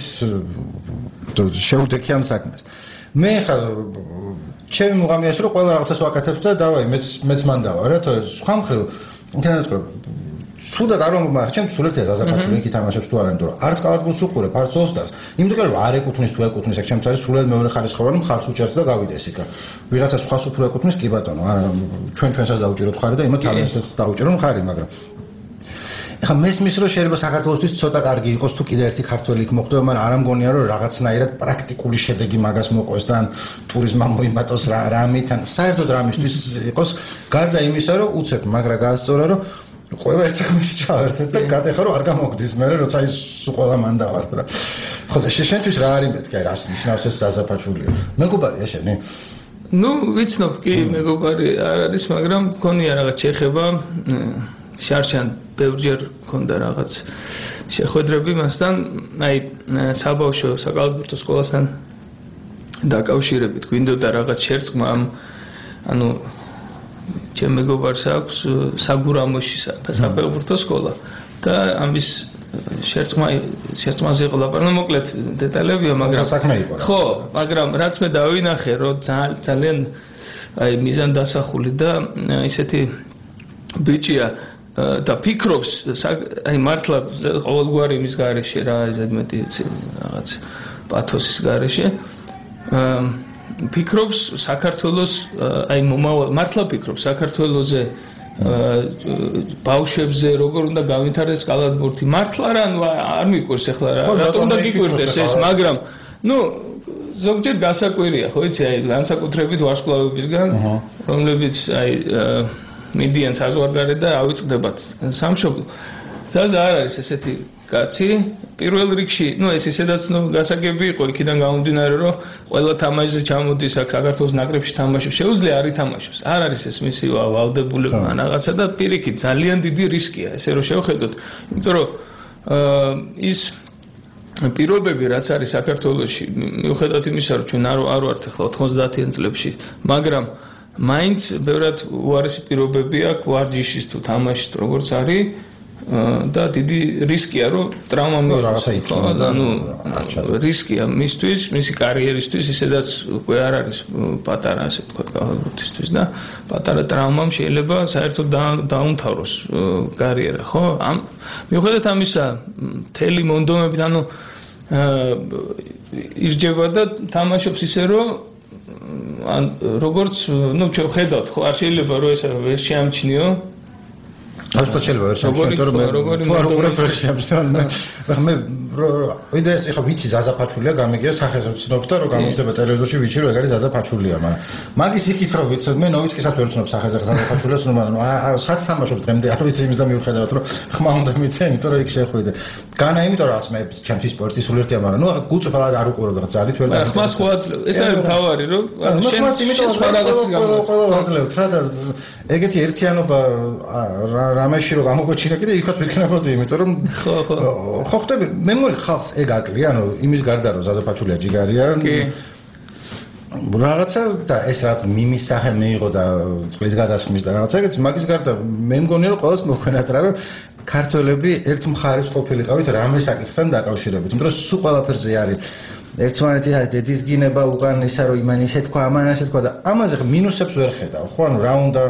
შეუდექი ამ საქმეს. მე ხა ჩემი მუღამიაში რომ ყველა რაღაცას ვაკეთებ და დავაი მეც მეც მან დავა რა თო სხვა მხრივ ინტერნეტზე სულად არ მომარჩენ სულად ეს აზაფათული იქ თამაშობს თუ არა იმიტომ რომ არც კალათბურთს უყურებ არც ოსტარს იმიტომ რომ არ ეკუთვნის თუ ეკუთვნის აქ ჩემს არის სულად მეორე ხარისხოვანი მხარს უჭერს და გავიდეს იქ ვიღაცა სხვას უფრო ეკუთვნის კი ბატონო ჩვენ ჩვენსაც დაუჭიროთ ხარი და იმათ ამასაც დაუჭირო ხარი მაგრამ ეხა მესმის რომ შეიძლება საქართველოსთვის ცოტა კარგი იყოს თუ კიდე ერთი ქართველი იქ მოხდება მაგრამ არ ამგონია რომ რაღაცნაირად პრაქტიკული შედეგი მაგას მოყოს და ტურიზმამ მოიმატოს რა რამით ან საერთოდ რამისთვის იყოს გარდა იმისა რომ უცებ მაგრა გაასწორა რომ ყველა ეცახმის ჩავერთეთ და გადახარო არ გამოგდის მე როცა ის ყველა მან დავართ რა ხო და შენთვის რა არის მეთქი აი რას ნიშნავს ეს საზაფაჩულია მეგობარია შენი ну ვიცნობ კი მეგობარი არ არის მაგრამ მქონია რაღაც შეხება შარშან ბევრჯერ მქონდა რაღაც შეხვედრები მასთან აი საბავშვო საკალათბურთო სკოლასთან დაკავშირებით გვინდოდა რაღაც შერწყმა ამ ანუ ჩემ მეგობარს აქვს საგურამოში საფეხბურთო სკოლა და ამის შერწყმა შერწყმაზე იყო ლაპარაკი მოკლედ დეტალებია მაგრამ ხო მაგრამ რაც მე დავინახე რომ ძალიან აი მიზან დასახული და ისეთი ბიჭია და ფიქრობს აი მართლა ყოველგვარი იმის გარეშე რა ზედმეტი რაღაც პათოსის გარეშე ფიქრობს საქართველოს აი მომავალ მართლა ფიქრობს საქართველოზე ბავშვებზე როგორ უნდა გავითარდეს კალათბურთი მართლა რა ანუ არ მიყვარს ახლა რა რატომ უნდა გიკვირდეს ეს მაგრამ ну ზოგჯერ გასაკვირია ხო იცი აი განსაკუთრებით ვარსკვლავებისგან რომლებიც აი მიდიან საზღვარგარეთ და ავიწყდებათ სამშობლო ზაზა არ არის ესეთი კაცი პირველ რიგში ну ეს ისედაც ну გასაგები იყო იქიდან გამომდინარე რომ ყველა თამაშზე ჩამოდის აქ საქართველოს ნაკრებში თამაშობს შეუძლია არ ითამაშოს არ არის ეს მისი ვალდებული რაღაცა და პირიქით ძალიან დიდი რისკია ესე რომ შევხედოთ იმიტომ რომ ის პირობები რაც არის საქართველოში მიუხედავად იმისა რომ ჩვენ არ არ ვართ ახლა ოთხმოცდაათიან წლებში მაგრამ მაინც ბევრად უარესი პირობები აქვს ვარჯიშის თუ თამაშის როგორც არის და დიდი რისკია რომ ტრავმა მიიღოს ანუ რისკია მისთვის მისი კარიერისთვის ისედაც უკვე არ არის პატარა ასე ვთქვათ კალათბურთისთვის და პატარა ტრავმამ შეიძლება საერთოდ დაუმთავროს კარიერა ხო ამ მიუხედავად ამისა მთელი მონდომებით ანუ ირჯება და თამაშობს ისე რომ ან როგორც ну ჩვენ ხედავთ ხო არ შეიძლება რომ ეს ვერ შეამჩნიო ასე შეიძლება ვერ შეამჩნიო რომ მე როგორი მოდოვრებ ვერ შეამჩნიო მე ვიდრე ეს ეხა ვიცი ზაზა ფაჩულია გამიგია სახეზე ვცნობ და რომ გამოჩნდება ტელევიზორში ვიცი რომ ეგ არის ზაზა ფაჩულია მაგრამ მაგის იქით რომ ვიცი მე ნოვიცკისაც ვერ ვცნობ სახეზე ზაზა ფაჩულიას რომ მაგრამ სად თამაშობ დღემდე არ ვიცი იმის და მივხედავთ რომ ხმა უნდა მიცე იმიტომ რომ იქ შეხვიდე განა იმიტომ რომ რაც მე ჩემთვის სპორტის სულერთია მაგრამ ნუ გულწრფელად არ უყურო და ძალით ვერ და ხმას ხო აძლევ ეს არის თავარი რომ ხმას იმიტომ რომ ყველა აძლევთ რა და ეგეთი ერთიანობა რამეში რომ გამოგვეჩინა კიდე იქაც ვიქნებოდი იმიტომ რომ ხო ხო ხო ხტები მე მგონი ხალხს ეგ აკლია ანუ იმის გარდა რომ ზაზა ფაჩულია ჯიგარია კი რაღაცა და ეს რაც მიმის სახე მიიღო და წყლის გადასხმის და რაღაცა ეგეც მაგის გარდა მე მგონი რომ ყველას მოგვენატრა რომ ქართველები ერთ მხარეს ყოფილიყავით რამე საკითხთან დაკავშირებით იმიტომ რომ სულ ყველაფერზე არის ერთმანეთი დედის გინება უკან ისა რომ იმან ისე თქვა ამან ასე თქვა და ამაზე მინუსებს ვერ ხედავ ხო ანუ რა უნდა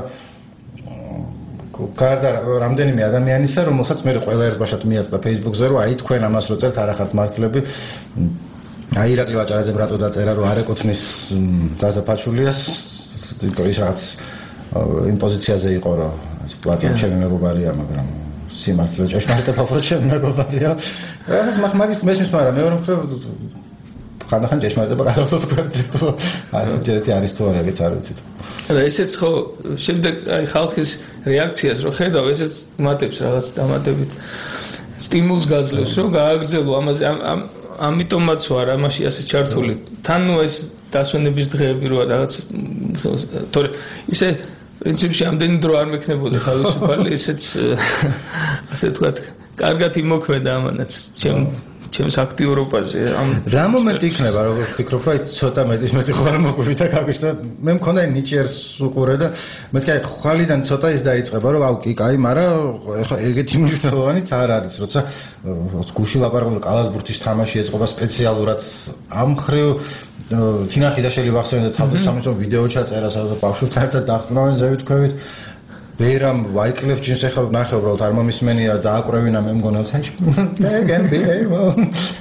გარდა რამდენიმე ადამიანისა რომელსაც მე ყველა ერთბაშად მიაწყდა Facebook-ზე რომ აი თქვენ ამას რო წერთ არ ახართ მართლები აი ირაკლი ვაჭარაძემ რატო დაწერა რომ არ ეკუთვნის ზაზა ფაჩულიას თვითონ ის რაღაც იმ პოზიციაზე იყო რომ პლატონ ჩემი მეგობარია მაგრამ სიმართლე ჭეშმარიტება უფრო ჩემი მეგობარია რასაც მაგის მესმის მაგრამ მეორე მხრივ ხანდახან ჭეშმარიტება გადავდოთ გვერდზე აი ჯერეთი არის თუ არა ეგეც არ ვიცით და ესეც ხო შემდეგ აი ხალხის რეაქციას რო ხედავ ესეც მატებს რაღაც დამატებით სტიმულს გაძლევს რომ გააგრძელო ამაზე ამიტომაც ვარ ამაში ასე ჩართული თან ნუ ეს დასვენების დღეები როა რაღაც თორე ისე პრინციპში ამდენი დრო არ მექნებოდა თავისუფალი ესეც ასე ვთქვათ კარგად იმოქმედა ამანაც ჩემ ჩემს აქტიურობაზე ამ რა მომენტი იქნება როგორ ვფიქრობ აი ცოტა მეტის მეტი ხვალ მოგვივიდა გაგიშთა მე მქონდა ნიჭიერს უყურე და მეთქი აი ხვალიდან ცოტა ის დაიწყება რომ აუ კი კაი მაგრამ ეხა ეგეთი მნიშვნელოვანიც არ არის როცა გუში ლაპარაკობ კალათბურთის თამაში ეწყობა სპეციალურად ამ ხრივ თინახი და შეიძლება ახსენოთ თავდაცემულ ვიდეო ჩაწერა სადაც ბავშვებთან ერთად დაახტუნავენ ზევით ვერამ ვაიკლებ ჯინს ეხლა ნახე უბრალოდ არ მომისმენია და აკრევინა მე მგონია თაში მე გემბი ემო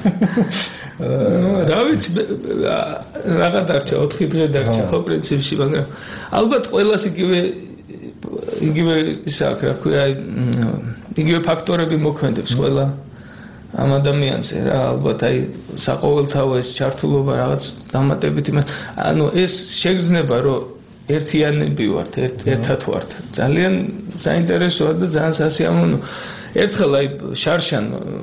რა ვიცი რაღა დარჩა ოთხი დღე დარჩა ხო პრინციპში მაგრამ ალბათ ყველას იგივე იგივე ისა რა ქვია იგივე ფაქტორები მოქმედებს ყველა ამ ადამიანზე რა ალბათ აი საყოველთაო ეს ჩართულობა რაღაც დამატებით იმას ანუ ეს შეგრძნება რომ ერთიანები ვართ, ერთად ვართ. ძალიან საინტერესოა და ძალიან სასიამოვნო. ერთხელ აი შარშან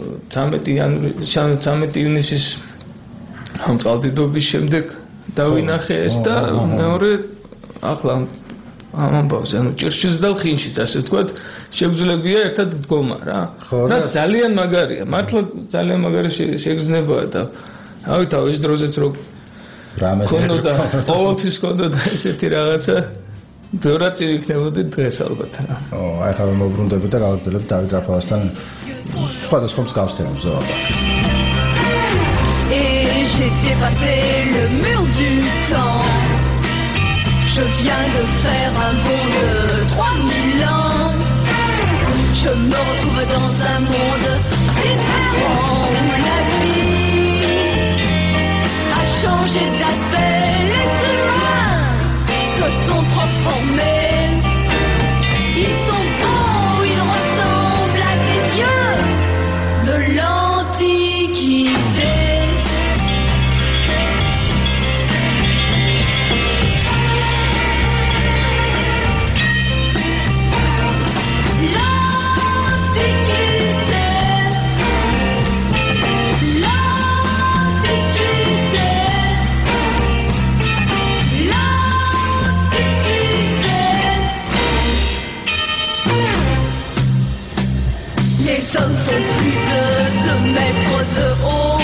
ცამეტი ივნისის ამ წყალდიდობის შემდეგ დავინახე ეს და მეორე ახლა ამ ამბავს, ანუ ჭირშიც და ხინშიც, ასე ვთქვათ, შეგვიძლია ერთად დგომა რა. რა ძალიან მაგარია, მართლა ძალიან მაგარი შეგრძნებაა და ავი თავ ის დროზეც რო რამეს კონდოდა ყოველთვის კონდოდა ესეთი რაღაცა ბევრად წივიქნებოდი დღეს ალბათ რა. ო, აი ხა მოვბრუნდები და გავაგრძელებთ დავით რაფალასთან სხვადასხვა მსგავს თემებს ზოგადად. Et j'ai dépassé le mur du temps. Je viens de faire un bond de trois mille ans. Je me retrouve dans un monde différent où la vie a changé d'aspect. Les humains se sont transformés. Ils sont beaux, ils ressemblent à des dieux de l'Antiquité. Les hommes font plus de deux mètres de haut.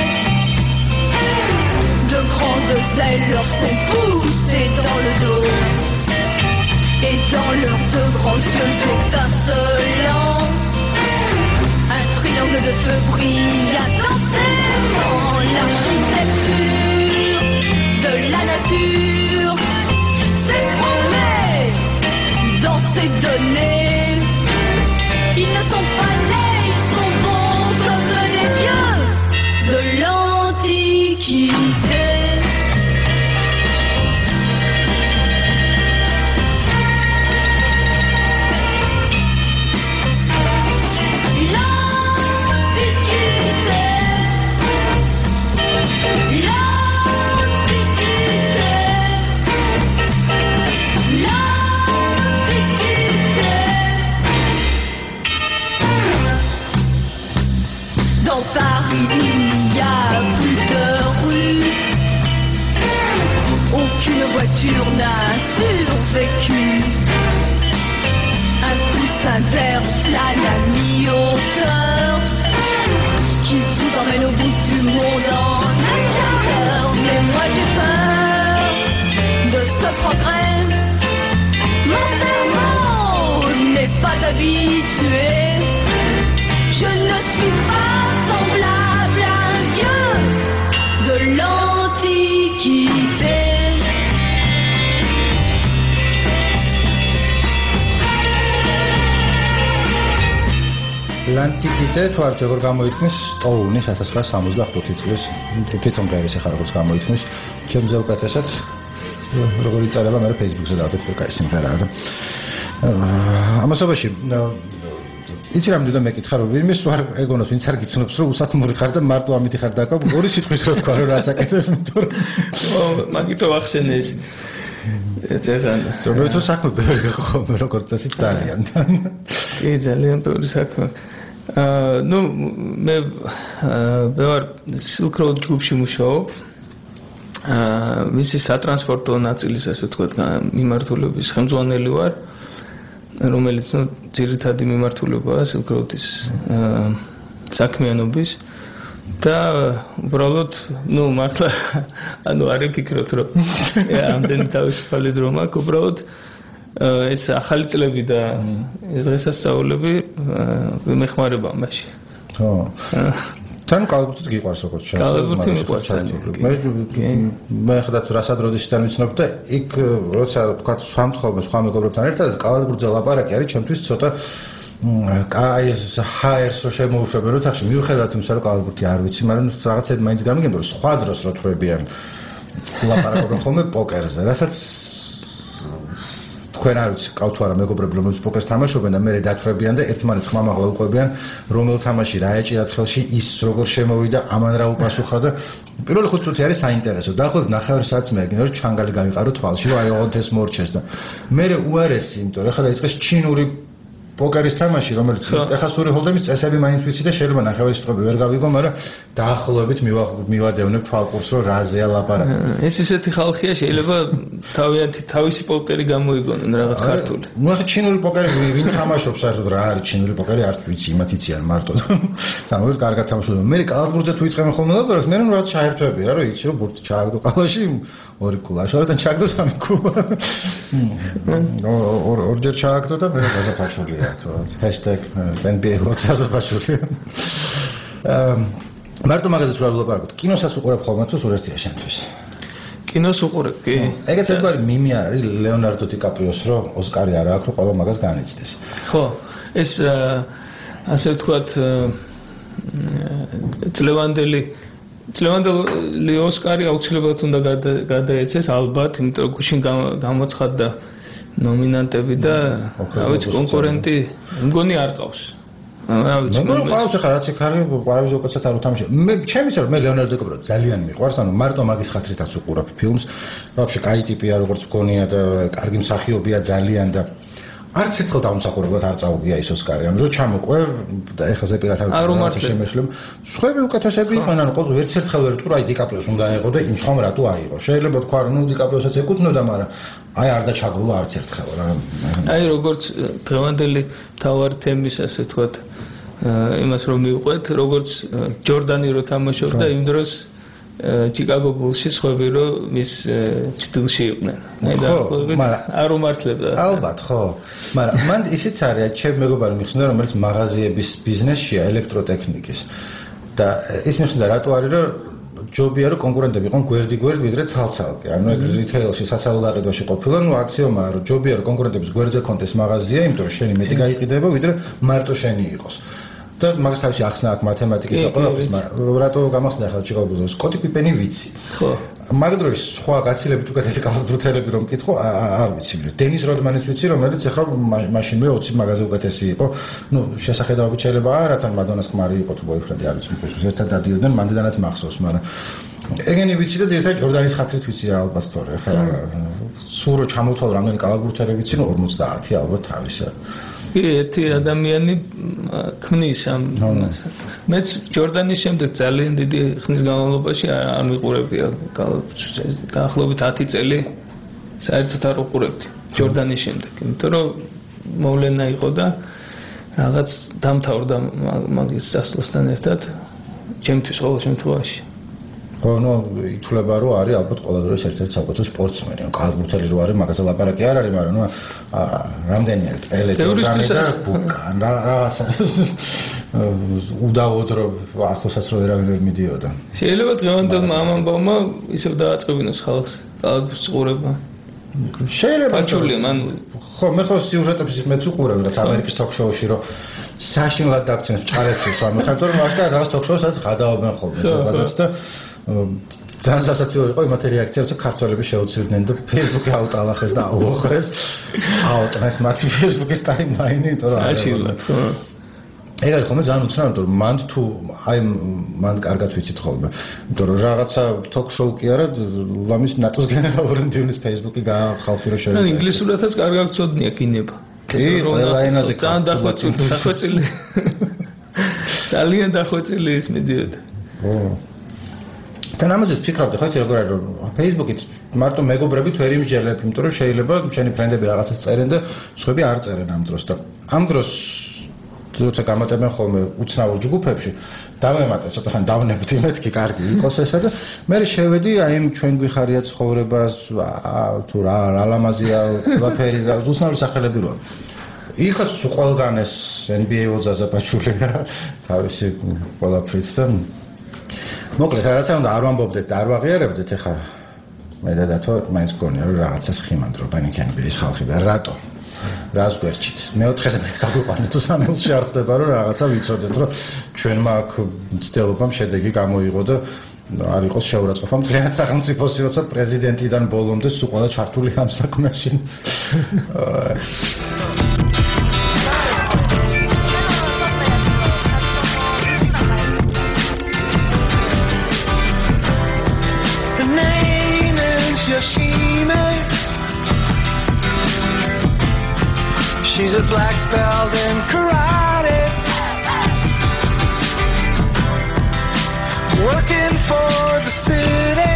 De grandes ailes leur sont poussées dans le dos. Et dans leurs deux grands yeux étincelants, un triangle de feu brille intensément. L'architecture de la nature s'est formée dans ces données. Ils ne sont pas laids, ils sont bons comme les dieux de l'Antiquité. L'Antiquité. განტიკიდე თუ არ როგორ გამოიწვის სტოუნი one thousand nine hundred seventy-five წლის თვითონ გაერეს ახლა როგორც გამოიწვის ჩემზე უკეთესად როგორ იწერება მე Facebook-ზე დავდებ კაი სიმღერაა და ამასობაში იცი რამდენი და მეკითხა რომ ვინმე სულ არ ეგონოს ვინც არ გიცნობს რომ უსათმური ხარ და მარტო ამითი ხარ დაკავ ორი სიტყვის რო თქვა რომ რასაკეთებ იმიტომ რომ მაგითო ახსენე ეს ეცეხან თუმცა საქმე ბევრი გახome როგორც წესი ძალიან კი ძალიან ბევრი საქმე აა ნუ მე მე ვარ Silk Road ჯგუფში მუშაობ აა მისი სატრანსპორტო ნაწილის ასე ვთქვათ მიმართულების ხელმძღვანელი ვარ რომელიც ნუ ძირითადი მიმართულებაა Silk Road-ის საქმიანობის და უბრალოდ ნუ მართლა ანუ არ იფიქროთ რომ ამდენი თავისუფალი დრო მაქვს უბრალოდ ეს ახალი წლები და ეს დღესასწაულები მეხმარება მაშინ ხო თან კალბურთი გიყვარს როგორც შეიძლება კალბურთი მიყვარს მე მე ხდაც რასაც როდესაც ვიცნობ და იქ როცა თქვა სამთხოვნე სხვა მეგობრებთან ერთად კალბურთზე ლაპარაკი არის ჩემთვის ცოტა კაი ჰაერს რო შემოუშვებ რომ თახში მიუხედავად იმისა რომ კალბურთი არ ვიცი მაგრამ რაღაცები მაინც გამიგებდა რომ სხვა დროს რო თვრებიან ლაპარაკობენ ხოლმე პოკერზე რასაც თქვენ არ ვიცი ყავთ არა მეგობრები რომლებიც პოკერს თამაშობენ და მე დათვრებიან და ერთმანეთს ხმამაღლა უყვებიან რომელ თამაში რა ეჭირათ ხელში ის როგორ შემოვიდა ამან რა უპასუხა და პირველი ხუთი წუთი არის საინტერესო დაახლოებით ნახევარი საათს მე გინდა რომ ჩანგალი გამიყარო თვალში რომ აი ოღონდ ეს მორჩეს და მე უარესი იმიტომ რომ ხა დაიწყეს ჩინური პოკერის თამაში რომელიც ეხლა სური ჰოლდების წესები მაინც ვიცი და შეიძლება ნახევარი სიტყვები ვერ გავიგო მაგრამ დაახლოებით მივადევნებ თვალყურს რომ რაზეა ლაპარაკი ეს ისეთი ხალხია შეიძლება თავიანთი თავისი პოკერი გამოიგონონ რაღაც ქართული ნუ ახლა ჩინური პოკერი ვინ თამაშობს საერთოდ რა არის ჩინური პოკერი არ ვიცი იმათ იციან მარტო თამაშობ კარგად თამაშობენ მე კალბურთზე თუ იწყებენ ხოლმე ლაპარაკს მე რომ რაღაც ჩაერთვები რა რომ იცი რომ ბურთი ჩააგდო კალაში ორი კულა შორიდან ჩააგდო სამი კულა ორჯერ ჩააგდო და მე გაზაფაჩულია hashtag N B A Rocks გაზაფაჩულია მარტო მაგაზეც რა ვლაპარაკობთ კინოსაც უყურებ ხოლმე თუ სურათია შენთვის კინოს უყურებ კი ეგეც ერთგვარი მიმი არის ლეონარდო დიკაპრიოს რომ ოსკარი არ აქვს რომ ყველა მაგას განიცდეს ხო ეს ასე ვთქვათ წლევანდელი წლევანდელი ოსკარი აუცილებლად უნდა გადაეცეს ალბათ იმიტომ რომ გუშინ გამოცხადდა ნომინანტები და რა ვიცი კონკურენტი მგონი არ ყავს რა ვიცი მე ყავს ახლა რაც იქ არის პარავიზო კაცად არ უთამაშე მე ჩემს რომ მე ლეონარდო დიკაპრიო ძალიან მიყვარს ანუ მარტო მაგის ხათრითაც უყურებ ფილმს ვაფშე კაი ტიპია როგორც გონია და კარგი მსახიობია ძალიან და არც ერთხელ დამსახურებლად არ წაუგია ის ოსკარი ამიტომ ჩამოყვე და ეხლა ზეპირად არ შემეშლებ სხვები უკეთესები იყვნენ ანუ ყოველ ვერც ერთხელ ვერ ვთქვა აი დიკაპრიოს უნდა აიღო და იმ ხომ რატო აიღო შეიძლება თქვა რომ ნუ დიკაპრიოსაც ეკუთვნოდა მაგრამ აი არ დაჩაგრულა არც ერთხელ რა აი როგორც დღევანდელი თავარი თემის ასე ვთქვათ იმას რომ მივყვეთ როგორც ჯორდანი რო თამაშობდა იმ დროს ჩიკაგო ბულში სხვები რომ მის ჭდილში იყვნენ. აი დაახლოებით არ უმართლებდა. ალბათ ხო. მაგრამ მან ისიც არის, ჩემ მეგობარი მიხსნა რომელიც მაღაზიების ბიზნესშია ელექტროტექნიკის. და ის მიხსნა რატო არის რომ ჯობია რომ კონკურენტები იყვნენ გვერდი-გვერდ ვიდრე ცალ-ცალკე. ანუ ეგ რიტეილში საცალო გაყიდვაში ყოფილა, ნუ აქსიომაა რომ ჯობია რომ კონკურენტების გვერდზე კონდეს მაღაზია, იმიტომ რომ შენი მეტი გაიყიდება ვიდრე მარტო შენი იყოს. და მაგას თავში ახსნა აქ მათემატიკის და ყველაფრის რატო გამახსნა ახლა ჩიკაგოზე სკოტი პიპენი ვიცი ხო მაგ დროის სხვა გაცილებით უკეთესი კალბურთელები რომ მკითხო არ ვიცი დენის როდმანიც ვიცი რომელიც ახლა მაშინვე ოცი მაგაზე უკეთესი იყო ნუ შესახედავებით შეიძლება არათან მადონას ხმარი იყო თუ ბოიფრენდი არ ვიცი მისთვის ერთად დადიოდნენ მანდანაც მახსოვს მაგრამ ეგენი ვიცი და ზოგადად ჯორდანის ხათრით ვიცი ალბათ თორე ახლა სურო ჩამოთვალ რამდენი კალბურთელი ვიცი ნუ ორმოცდაათი ალბათ თავისა კი ერთი ადამიანი ქმნის ამ მეც ჯორდანის შემდეგ ძალიან დიდი ხნის განმავლობაში არ მიყურებია დაახლოებით ათი წელი საერთოდ არ უყურებდი ჯორდანის შემდეგ იმიტომ რომ მოვლენა იყო და რაღაც დამთავრდა მაგის სასწრაფოსთან ერთად ჩემთვის ყოველ შემთხვევაში ხო ნუ ითვლება რომ არის ალბათ ყველა დროის ერთ-ერთი საუკეთესო სპორტსმენი ანუ კალბურთელი რო არის მაგაზე ლაპარაკი არ არის მაგრამ ნუ რამდენი არის პელე ჯორდანი და ბუკან რაღაცა უდავოდ რომ ახლოსაც რო ერავინ ვერ მიდიოდა შეიძლება დღევანდელმა ამ ამბავმა ისევ დააწყებინოს ხალხს კალბურთს ყურება შეიძლება პაჩულია მან ხო მე ხო სიუჟეტებს მეც უყურებ რაღაც ამერიკის ток-შოუში რომ საშინლად დაგწენს ჭარებს რომ ამხანტო რომ აშკარად რაღაც ток-შოუს რაც გადაობენ ხოლმე ზოგადად და ძალიან სასაცილო იყო იმათი რეაქცია რომ ქართველები შეუცვლიდნენ და Facebook-ი აუტალახეს და აუოხრეს აუტნეს მათი Facebook-ის ტაიმლაინი იმიტომ რომ საშინლად ხო ეგ არის ხოლმე ძალიან უცნაური რომ მან თუ აი მან კარგად ვიცით ხოლმე იმიტომ რომ რაღაცა ток-შოუ კი არა ლამის ნატოს გენერალური მდივნის Facebook-ი ხალხი რო შევიდა ან ინგლისურადაც კარგად ვწოდნია კინება კი ყველა ენაზე ძალიან დახვეწილი დახვეწილი ძალიან დახვეწილი ის მიდიოდა ო თან ამაზე ვფიქრობდი ხო იცი როგორ არის რომ Facebook-ით მარტო მეგობრებით ვერ იმსჯელებ იმიტომ რომ შეიძლება შენი ფრენდები რაღაცას წერენ და სხვები არ წერენ ამ დროს და ამ დროს როცა გამატებენ ხოლმე უცნაურ ჯგუფებში დავემატე ცოტა ხანი დავნებდი მეთქი კარგი იყოს ესა და მე შევედი აი იმ ჩვენ გვიხარია ცხოვრებას თუ რა რა ლამაზია ყველაფერი და უცნაური სახელები როა იქაც ყველგან ეს N B A-ო ზაზაპაჩულია თავისი ყველაფრით და მოკლედ რაღაცა უნდა არ ვამბობდეთ და არ ვაღიარებდეთ ეხა მე და დათო მაინც გქონია რომ რაღაცას ხიმანდრობენ იქ N B A-ის ხალხი და რატო რას გვერჩით მეოთხეზე მეც გაგვიყვანეთ თუ სამეულში არ ხდება რომ რაღაცა ვიცოდეთ რომ ჩვენმა აქ მცდელობამ შედეგი გამოიღო და არ იყოს შეურაცხყოფა მთლიანად სახელმწიფოსი როცა პრეზიდენტიდან ბოლომდე სულ ყველა ჩართული ამ საქმეში She's a black belt in karate, working for the city.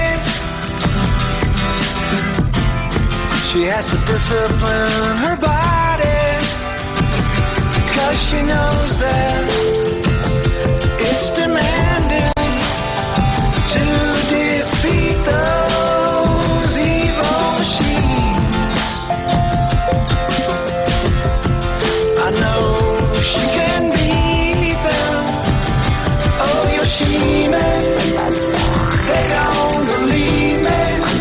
She has to discipline her body, 'cause she knows that it's demanding to defeat those evil machines. I know she can beat them. Oh, Yoshime, they don't believe me.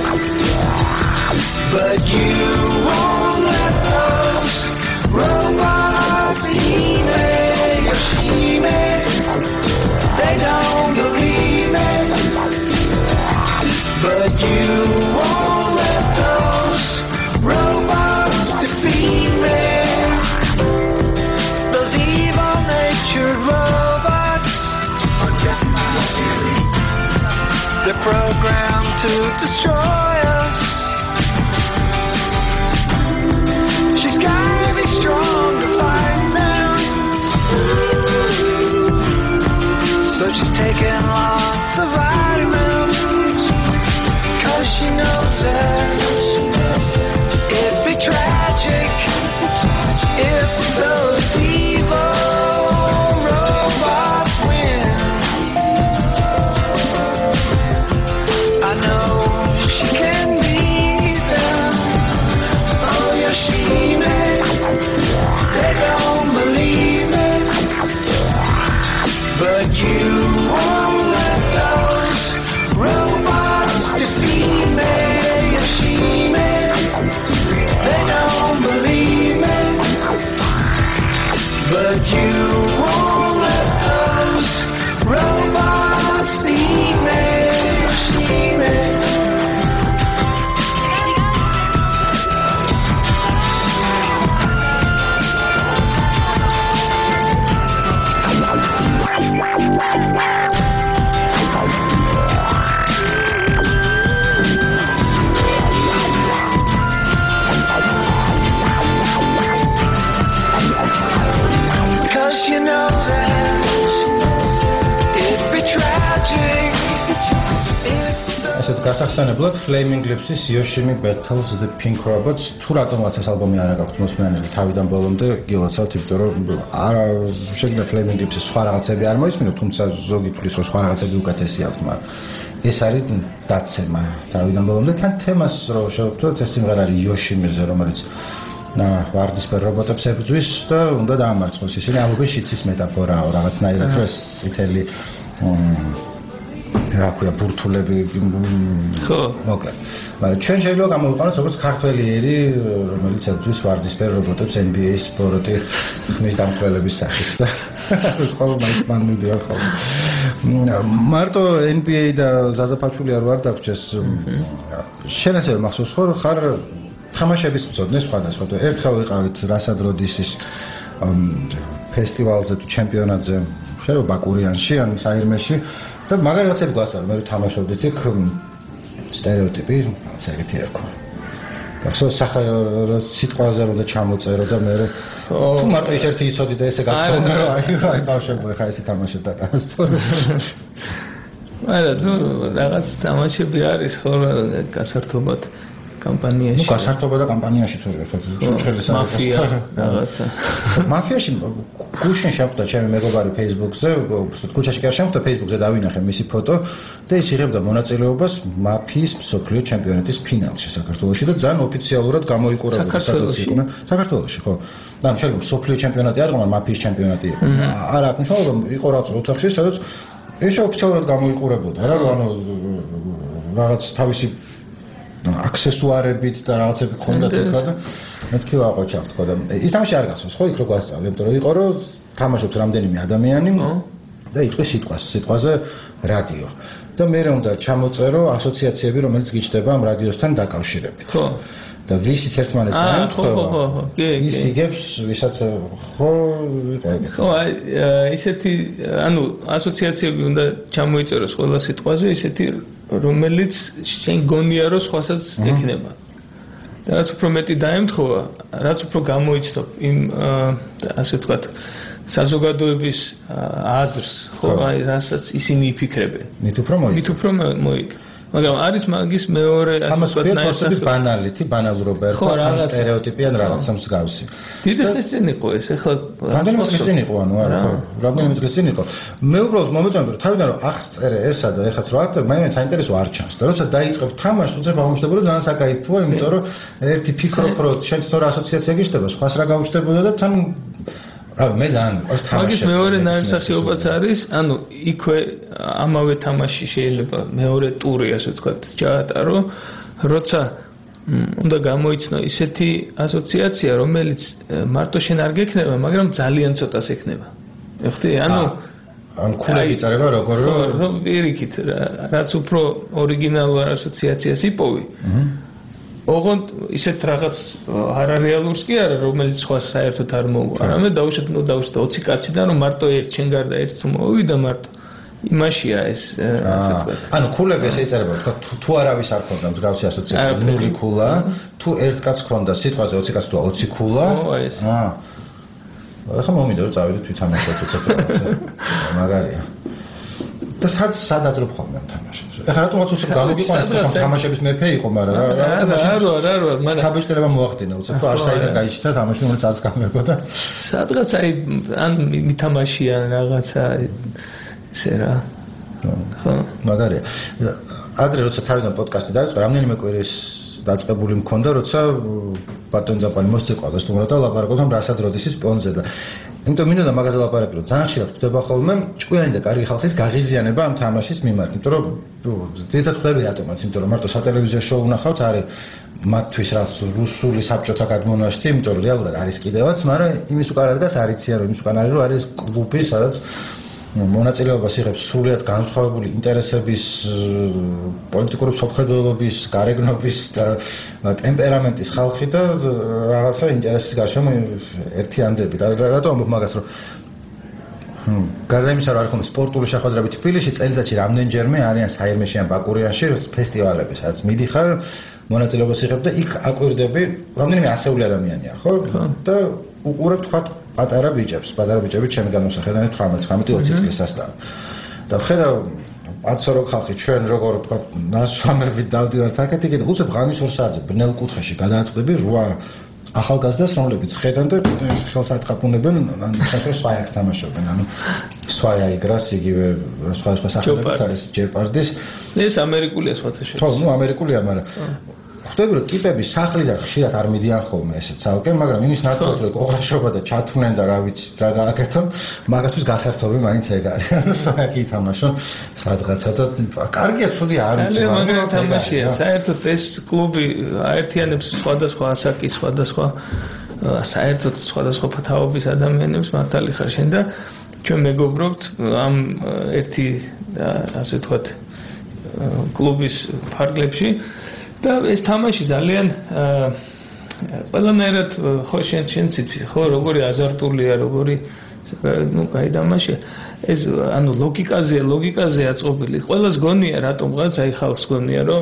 But you won't let those robots eat me. Yoshime, they don't believe me. But you won't let those robots defeat me. They're programmed to destroy us. She's gotta be strong to fight them. So she's taking lots of vitamins, 'cause she knows that it'd be tragic if those evil გასახსენებლად Flaming Lips-ის Yoshimi Battles the Pink Robots თუ რატომაც ეს ალბომი არ აქვს მოსმენელი თავიდან ბოლომდე გილოცავთ იმიტომ რომ არა შეიძლება Flaming Lips-ის სხვა რაღაცები არ მოისმინო თუმცა ზოგი თulis რომ სხვა რაღაცები უკეთესი აქვს მაგრამ ეს არის დაცემა თავიდან ბოლომდე თან თემას რო შევხვდეთ ეს სიმღერა არის Yoshimi-ზე რომელიც და ვარდისფერ რობოტებს ებრძვის და უნდა დაამარცხოს ისინი ამბობენ შიცის მეტაფორაა რაღაცნაირად რომ ეს წითელი რა ქვია ბურთულები ხო მოკლედ მაგრამ ჩვენ შეიძლება გამოვიყენოთ როგორც ქართველი ერი რომელიც ებრძვის ვარდისფერ რობოტებს N B A-ის სპორტი ხმის დამხმარებლების სახით და ხოლმე მაინც მან მიდიარ ხოლმე მარტო N B A და ზაზაფაჩული არ ვარ დაგჭეს შენ ასევე მახსოვს ხო ხარ თამაშების მწოდნე სხვადასხვა ერთხელ ვიყავით რასად როდისის ფესტივალზე თუ ჩემპიონატზე შეიძლება ბაკურიანში ან საირმეში და მაგარი რაღაცები გვასწავლე მე თამაშობდით იქ სტერეოტიპი ცერეთი ერქვა გახსოვს სახარო სიტყვაზე რომ და ჩამოწერო და მე თუ მარტო ის ერთი იცოდი და ესე გაქონდა რომ აი აი ბავშვებო ხა ესე თამაშობ და კასტორი მაგრამ ნუ რაღაც თამაშები არის ხო გასართობად კამპანიაში. ნუ გასართობა და კამპანიაში თუ ხეთ ჩუჩხელის მაფია რაღაცა. მაფიაში გუშინ შეხვდა ჩემი მეგობარი Facebook-ზე, უბრალოდ ქუჩაში კი არ შეხვდა Facebook-ზე დავინახე მისი ფოტო და ის იღებდა მონაწილეობას მაფიის მსოფლიო ჩემპიონატის ფინალში საქართველოში და ძალიან ოფიციალურად გამოიყურებოდა საქართველოში. საქართველოში ხო. და შეიძლება მსოფლიო ჩემპიონატი არ იყო, მაფიის ჩემპიონატი იყო. არა, მნიშვნელობა იყო რაღაც ოთახში, სადაც ეს ოფიციალურად გამოიყურებოდა რა, ანუ რაღაც თავისი აქსესუარებით და რაღაცები ქონდა თქო და მეთქი ვაყოჩა თქო და ის თამაში არ გახსოვს ხო იქ რო გვასწავლე იმიტომ რომ იყო რომ თამაშობს რამდენიმე ადამიანი და იტყვის სიტყვას სიტყვაზე რადიო და მე რა უნდა ჩამოწერო ასოციაციები რომელიც გიჩნდება ამ რადიოსთან დაკავშირებით ხო და ვისიც ერთმანეთს დაემთხვევა ხო ხო კი ის იგებს ვისაც ხო იყო ხო აი ისეთი ანუ ასოციაციები უნდა ჩამოიწეროს ყველა სიტყვაზე ისეთი რომელიც შენ გონია რომ სხვასაც ექნება და რაც უფრო მეტი დაემთხვევა რაც უფრო გამოიცნობ იმ ასე ვთქვათ საზოგადოების აზრს ხო აი რასაც ისინი იფიქრებენ მით უფრო მოიგ მით უფრო მოიგ მაგრამ არის მაგის მეორე ასე ვთქვათ ნაირსახე ბანალიტი ბანალურობა ერქვა ან სტერეოტიპი ან რაღაცა მსგავსი დიდხანს წინ იყო ეს ახლა რამდენიმე წლის წინ იყო ანუ არა ხო რამდენიმე წლის წინ იყო მე უბრალოდ მომეწონა რომ თავიდან რომ ახს წერე ესა და ეხლა რო აქ მაინც საინტერესო არ ჩანს და როცა დაიწყებ თამაშს უცებ აღმოჩნდება რომ ძალიან საკაიფოა იმიტომ რომ ერთი ფიქრობ რომ შენ თორე ასოციაცია გიშდება სხვას რა გაუჩნდებოდა და თან რა მე ძალიან ეს თამაში მაგის მეორე ნაირსახეობაც არის ანუ იქვე ამავე თამაში შეიძლება მეორე ტური ასე ვთქვათ ჩაატარო როცა უნდა გამოიცნო ისეთი ასოციაცია რომელიც მარტო შენ არ გექნება მაგრამ ძალიან ცოტას ექნება ეხტი ანუ ან ქულები წერება როგორ რომ პირიქით რაც უფრო ორიგინალურ ასოციაციას იპოვი ოღონდ ისეთ რაღაც არარეალურს კი არა რომელიც სხვა საერთოდ არ მოუვა არამედ დაუშვათ ნუ დაუშვათ ოცი კაციდან რომ მარტო ერთ შენ გარდა ერთ მოვიდა მარტო იმაშია ეს ასე ვთქვათ ანუ ქულები ესე იწერება ვთქვათ თუ არავის არ ქონდა მსგავსი ასოციაცია ნული ქულა თუ ერთ კაც ქონდა სიტყვაზე ოცი კაც თუ ოცი ქულა აა ახლა მომიდა რომ წავიდეთ თვითამაშოთ ეცეთ რაღაცა მაგარია და სად სადაძრობ ხოლმე ამ თამაშებს. ეხლა რატომ რაც უცებ გამოგიყვანეთ ხომ თამაშების მეფე იყო, მაგრამ რაღაცა მაშინ არა, არა, არა, მაგრამ თაბეჭდება მოახდინა, უცებ არ საიდან გაიჩნდა თამაში, რომელიც არც გამეგო და სადღაც აი ან მითამაშიან რაღაცა ესე რა. ხო, მაგარია. ადრე როცა თავიდან პოდკასტი დაიწყო, რამდენიმე კვირის დაწყებული მქონდა, როცა ბატონ ზაპანი მოსწიყვა სტუმრად და ლაპარაკობდა რასად როდისის პონზე და იმიტომ მინდოდა მაგაზე ლაპარაკი რომ ძალიან ხშირად ხდება ხოლმე ჭკვიანი და კარგი ხალხის გაღიზიანება ამ თამაშის მიმართ, იმიტომ რომ ძირითადად ხდები რატომაც, იმიტომ რომ მარტო სატელევიზიო შოუ ვნახავთ, არის მათთვის რაც რუსული საბჭოთა გადმონაშთი, იმიტომ რომ რეალურად არის კიდევაც, მაგრამ იმის უკან რადგას არიციან რომ იმის უკან არის რომ არის კლუბი, სადაც მონაწილეობას იღებს სრულიად განსხვავებული ინტერესების, პოლიტიკური მსოფლმხედველობის, გარეგნობის და ტემპერამენტის ხალხი და რაღაცა ინტერესის გარშემო ერთიანდებით. რატომ ამბობ მაგას, რომ გარდა იმისა, რომ არის ხოლმე სპორტული შეხვედრები თბილისში, წელიწადში რამდენჯერმე არიან საირმეში ან ბაკურიანში ფესტივალები, სადაც მიდიხარ, მონაწილეობას იღებ და იქ აკვირდები, რამდენიმე ასეული ადამიანია, ხო? და უყურებ თქვათ პატარა ბიჭებს, პატარა ბიჭები ჩემი განმსახედანით თვრამეტ ოცდაათი წლის ასწავლ. და ხედავ აცორო ხალხი ჩვენ როგორ თქვა ნასვამებით დავდივართ აქეთ იქ და უცებ ღამის ორ საათზე ბნელ კუთხეში გადააწყდები რვა ახალგაზრდას რომლებიც ხედან და ხელს ატყაპუნებენ ანუ ხაშო სვაიაკს თამაშობენ ანუ სვაია იგრას იგივე სხვა სხვა სახელებით არის ჯეპარდის ეს ამერიკულია სხვათა შორის ხო ნუ ამერიკულია მაგრამ ხვდები რომ ტიპები სახლიდან ხშირად არ მიდიან ხოლმე ესე ცალკე, მაგრამ იმის ნაცვლად რომ ოღრაშობა და ჩათვნენ და რა ვიცი რა გააკეთონ, მაგათთვის გასართობი მაინც ეგ არის. ანუ საერთოდ ითამაშო სადღაცა და კარგია ცუდი არ ვიცი, მაგრამ თამაშია. საერთოდ ეს კლუბი აერთიანებს სხვადასხვა ასაკის, სხვადასხვა საერთოდ სხვადასხვა თაობის ადამიანებს მართალი ხარ შენ და ჩვენ მეგობრობთ ამ ერთი ასე ვთქვათ კლუბის ფარგლებში და ეს თამაში ძალიან ყველანაირად ხო შენ შენ ციცი ხო როგორი აზარტულია როგორი ну გაიდამაშია ეს ანუ ლოგიკაზე ლოგიკაზე აწყობილი ყველას გონია რატომღაც აი ხალხს გონია რომ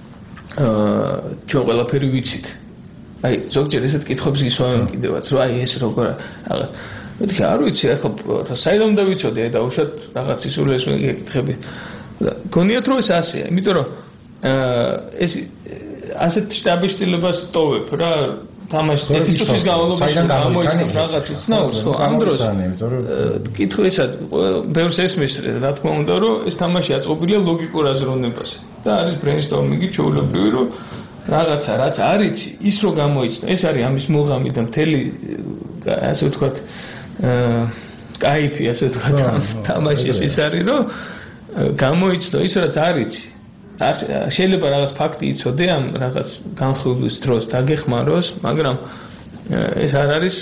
ჩვენ ყველაფერი ვიცით აი ზოგჯერ ესეთ კითხვებს გისვამენ კიდევაც რომ აი ეს როგორ რაღაც მეთქი არ ვიცი ახლა საერთოდ და ვიცოდი აი დაუშვათ რაღაც ისულეს მეკითხები გონიათ რომ ეს ასეა იმიტომ რომ ეს ასეთ შტაბიშტილებას ტოვებ რა თამაშს ერთი წუთის განმავლობაში გამოიწყო რაღაც უცნაურს ხო ამ დროს კითხვისა ბევრს ესმის რა თქმა უნდა რომ ეს თამაში აწყობილია ლოგიკურ აზროვნებაზე და არის ბრეინსტორმინგი ჩვეულებრივი რომ რაღაცა რაც არიცი ის რო გამოიწნო ეს არის ამის მუღამი და მთელი ასე ვთქვათ კაიფი ასე ვთქვათ თამაშის ის არის რომ გამოიწნო ის რაც არიცი შეიძლება რაღაც ფაქტი იცოდე ამ რაღაც განხილვის დროს დაგეხმაროს მაგრამ ეს არ არის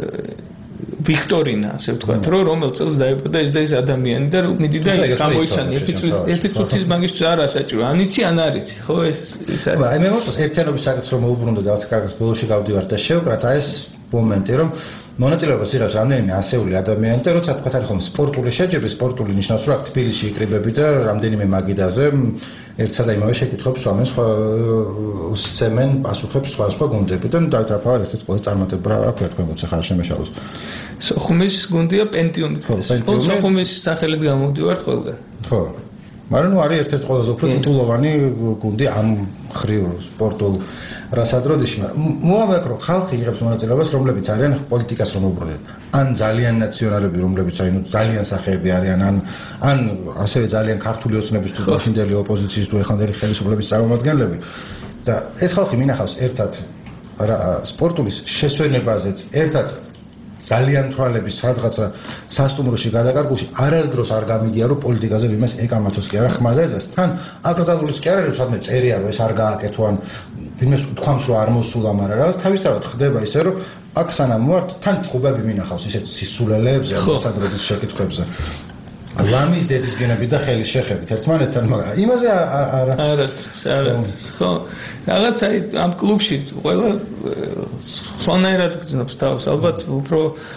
ვიქტორინა ასე ვთქვათ რომ რომელ წელს დაიბადა ეს და ეს ადამიანი და მიდი და გამოიცანი ერთი წუთის მაგისთვის არ ასაჭირო ანიცი ან არიცი ხო ეს ეს არის აი მე მოწონს ერთიანობის საკითხს რომ მოუბრუნდო და რაც კარგს ბოლოში გავდივარ და შევკრათ აი ეს მომენტი რომ მონაწილეობას იღებს რამდენიმე ასეული ადამიანი და როცა თქვა არის ხოლმე სპორტული შეჯიბრი სპორტული ნიშნავს რომ აქ თბილისში იკრიბები და რამდენიმე მაგიდაზე ერთსა და იმავე შეკითხვებს სვამენ სხვა უსცემენ პასუხებს სხვა სხვა გუნდები და დავით რაფაელ ერთ-ერთ ყოველ წარმატება რა ქვია თქვენ მოცა ხარ შემეშალოს სოხუმის გუნდია პენტიუმი ხო სოხუმის სახელით გამოვდივართ ყველგან ხო მაგრამ ნუ არის ერთ-ერთი ყველაზე უფრო ტიტულოვანი გუნდი ამ ხრივ სპორტულ რასადროდიში მაგრამ მოამბობ რომ ხალხი იღებს მონაწილეობას რომლებიც არიან პოლიტიკას რომ უბრუნდეთ ან ძალიან ნაციონალები რომლებიც აი ნუ ძალიან სახეები არიან ან ან ასევე ძალიან ქართული ოცნების თუ მაშინდელი ოპოზიციის თუ ეხანდელი ხელისუფლების წარმომადგენლები და ეს ხალხი მინახავს ერთად სპორტულის შესვენებაზეც ერთად ძალიან თვალების სადღაცა სასტუმროში გადაკარგულში არასდროს არ გამიგია რომ პოლიტიკაზე ვიმას ეკამათოს კი არა ხმა და ეს თან აკრძალულიც კი არა რომ სადმე წერია რომ ეს არ გააკეთო ან ვინმეს თქვამს რომ არ მოსულა მაგრამ რაღაც თავისთავად ხდება ისე რომ აქ სანამ ვართ თან ჭუბები მინახავს ისეთ სისულელეებზე სადროდის შეკითხვებზე ლამის დედის გენები და ხელის შეხებით ერთმანეთთან მაგრამ იმაზე არ არასდროს არასდროს ხო რაღაც აი ამ კლუბში ყველა სხვანაირად გძნობს თავს ალბათ უფრო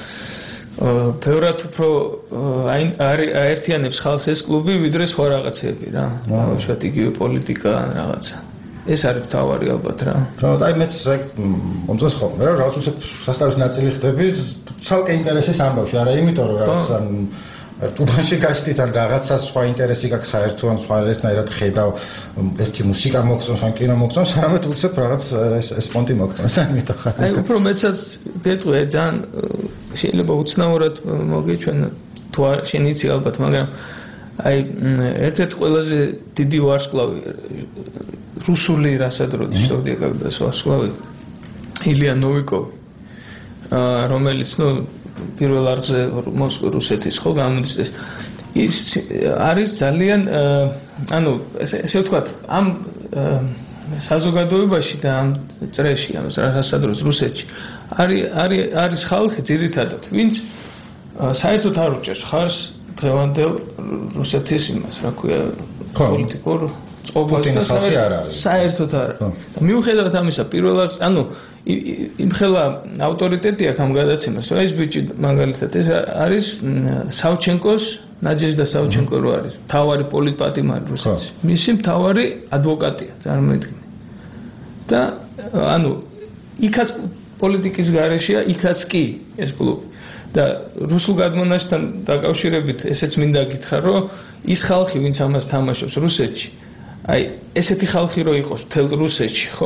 ბევრად უფრო აი აერთიანებს ხალხს ეს კლუბი ვიდრე სხვა რაღაცები რა ბავშვად იგივე პოლიტიკა რაღაცა ეს არის თავარი ალბათ რა რა აი მეც მომწონს ხოლმე რა რაღაც უცებ სასტავის ნაწილი ხდები ცალკე ინტერესის ამბავში არა იმიტომ რომ რაღაც ან თუმაში გაშთით ან რაღაცა სხვა ინტერესი გაქვს საერთო ან სხვა ერთნაირად ხედავ ერთი მუსიკა მოგწონს ან კინო მოგწონს არამედ უცებ რაღაც ეს პონტი მოგწონს ამიტომ ხარ აი უფრო მეცაც გეტყვი ძალიან შეიძლება უცნაურად მოგეჩვენ თუ არ შენიცი ალბათ მაგრამ აი ერთ-ერთი ყველაზე დიდი ვარსკვლავი რუსული რასადროდის შევდია когда ვარსკვლავი ილია ნოვიკოვი რომელიც ნუ პირველ არხზე რუსეთის ხო გამოდის ეს ის არის ძალიან ანუ ესე ვთქვათ ამ საზოგადოებაში და ამ წრეში ამ რასადროს რუსეთში არის არის არის ხალხი ძირითადად ვინც საერთოდ არ უჭერს ხარს დღევანდელ რუსეთის იმას რა ქვია პოლიტიკურ წყობას და საერთოდ არა და მიუხედავად ამისა პირველად ანუ იმ ხელა ავტორიტეტი აქვს ამ გადაცემას რა ეს ბიჭი მაგალითად ეს არის საუჩენკოს ნაჯეჟდა საუჩენკო რო არის თავარი პოლიტპატიმარი რუსეთის მისი თავარი ადვოკატია წარმოიდგინე და ანუ იქაც პოლიტიკის გარეშეა იქაც კი ეს კლუბი და რუსულ გადმონაშთთან დაკავშირებით ესეც მინდა გითხრა რომ ის ხალხი ვინც ამას თამაშობს რუსეთში აი ესეთი ხალხი რო იყოს მთელ რუსეთში ხო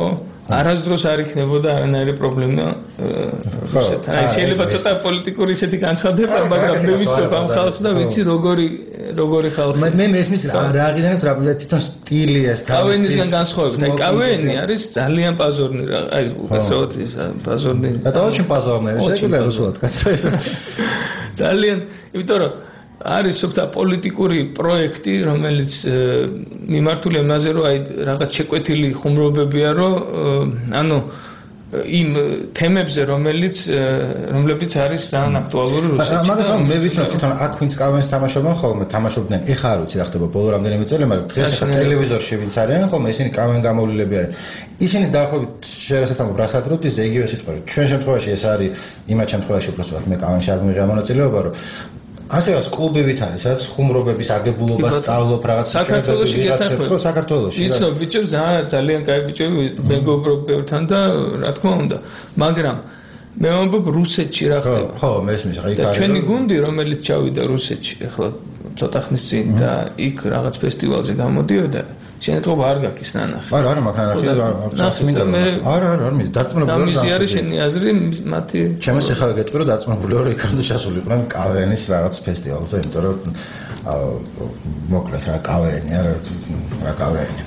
არასდროს არ იქნებოდა არანაირი პრობლემა რუსეთთან. აი შეიძლება ცოტა პოლიტიკური ისეთი განცხადება, მაგრამ მე ვიცნობ ამ ხალხს და ვიცი როგორი როგორი ხალხი. მე მესმის რა აღიარებ რა თვითონ სტილი ეს თავისი. კავენისგან განსხვავებით, აი კავენი არის ძალიან პაზორნი რა, აი უბრალოდ ის პაზორნი. Это очень пазарно, შეგვიძლია რუსულად კაცო. ძალიან, იმიტომ რომ არის სუფთა პოლიტიკური პროექტი, რომელიც მიმართულია იმაზე, რომ აი რაღაც შეკვეთილი ხუმრობებია, რომ ანუ იმ თემებზე, რომელიც რომლებიც არის ძალიან აქტუალური რუსეთში. მაგრამ მე ვიცნობ თვითონ აქ ვინც კავენს თამაშობენ ხოლმე, თამაშობდნენ. ეხა არ ვიცი რა ხდება ბოლო რამდენიმე წელი, მაგრამ დღეს ტელევიზორში ვინც არიან ხოლმე, ისინი კავენ გამოვლილები არიან. ისინი დაახლოებით შესაძლოა ბრასადროტიზე იგივე სიტყვა. ჩვენ შემთხვევაში ეს არის იმათ შემთხვევაში უბრალოდ მე კავენში არ მიღია მონაწილეობა, რომ ასეც კლუბებით არის, სადაც ხუმრობების აგებულობას სწავლობ რაღაც საქართველოში გეთანხმება. საქართველოში. იცნობ ბიჭებს ძალიან კაი ბიჭები მეგობრობ ბევრთან და რა თქმა უნდა, მაგრამ მე ვამბობ რუსეთში რა ხდება. ხო, მესმის, რა იქ არის. ჩვენი გუნდი, რომელიც ჩავიდა რუსეთში, ახლა ცოტა ხნის წინ და იქ რაღაც ფესტივალზე გამოდიოდა, შეიძლება არ გაქის ნანახი. არა, არა, მაგრამ ნახი მინდა. არა, არა, არ მინდა. დარწმუნებული ვარ. ამისი არის შენი აზრი, მათი ჩემს ახლა გეტყვი რომ დარწმუნებული ვარ იქამდე ჩასულიყვნენ კავენის რაღაც ფესტივალზე, იმიტომ რომ მოკლედ რა კავენი, არა რა კავენი.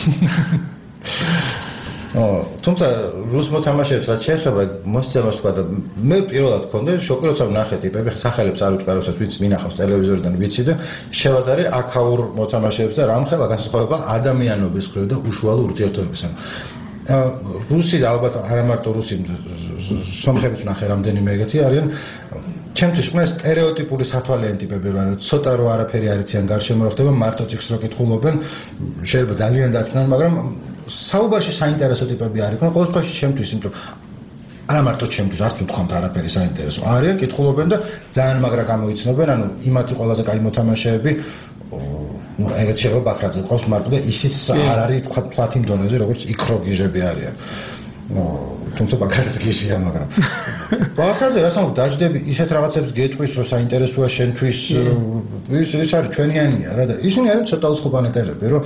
ო, თუმცა რუს მოთამაშეებს რაც შეეხება მოსწევას თქვა და მე პირველად მქონდა შოკი როცა ვნახე ტიპები სახელებს არ ვიტყვი როცა ვიც მინახავს ტელევიზორიდან ვიცი და შევადარე აქაურ მოთამაშეებს და რამხელა განსხვავება ადამიანობის მხრივ და უშუალო ურთიერთობებისგან. რუსი და ალბათ არა მარტო რუსი სომხებიც ვნახე რამდენიმე ეგეთი არიან ჩემთვის ყველა სტერეოტიპული სათვალეენ ტიპები რა ცოტა რო არაფერი არ იციან გარშემო რა ხდება მარტო ციკს რო კითხულობენ შეიძლება ძალიან დათნან მაგრამ საუბარში საინტერესო ტიპები არ იყვნენ ყოველ შემთხვევაში ჩემთვის იმიტომ არა მარტო ჩემთვის არც უთქვამთ არაფერი საინტერესო არიან კითხულობენ და ძალიან მაგრა გამოიცნობენ ანუ იმათი ყველაზე კაი მოთამაშეები ну ეგეთ შეიძლება ბაქრაძე ყავს მარტო და ისიც არ არის თქვა თქვათ იმ დონეზე როგორც იქროგიჟები არიან ну თუმცა ბაქრაძეც გიშია მაგრამ ბაქრაძე რასაო დაждები ისეთ რაღაცებს გეტყვის რომ საინტერესოა შენთვის ის ეს არის ჩვენიანია რა და ისინი არიან ცოტა უცხოპანეტელები რომ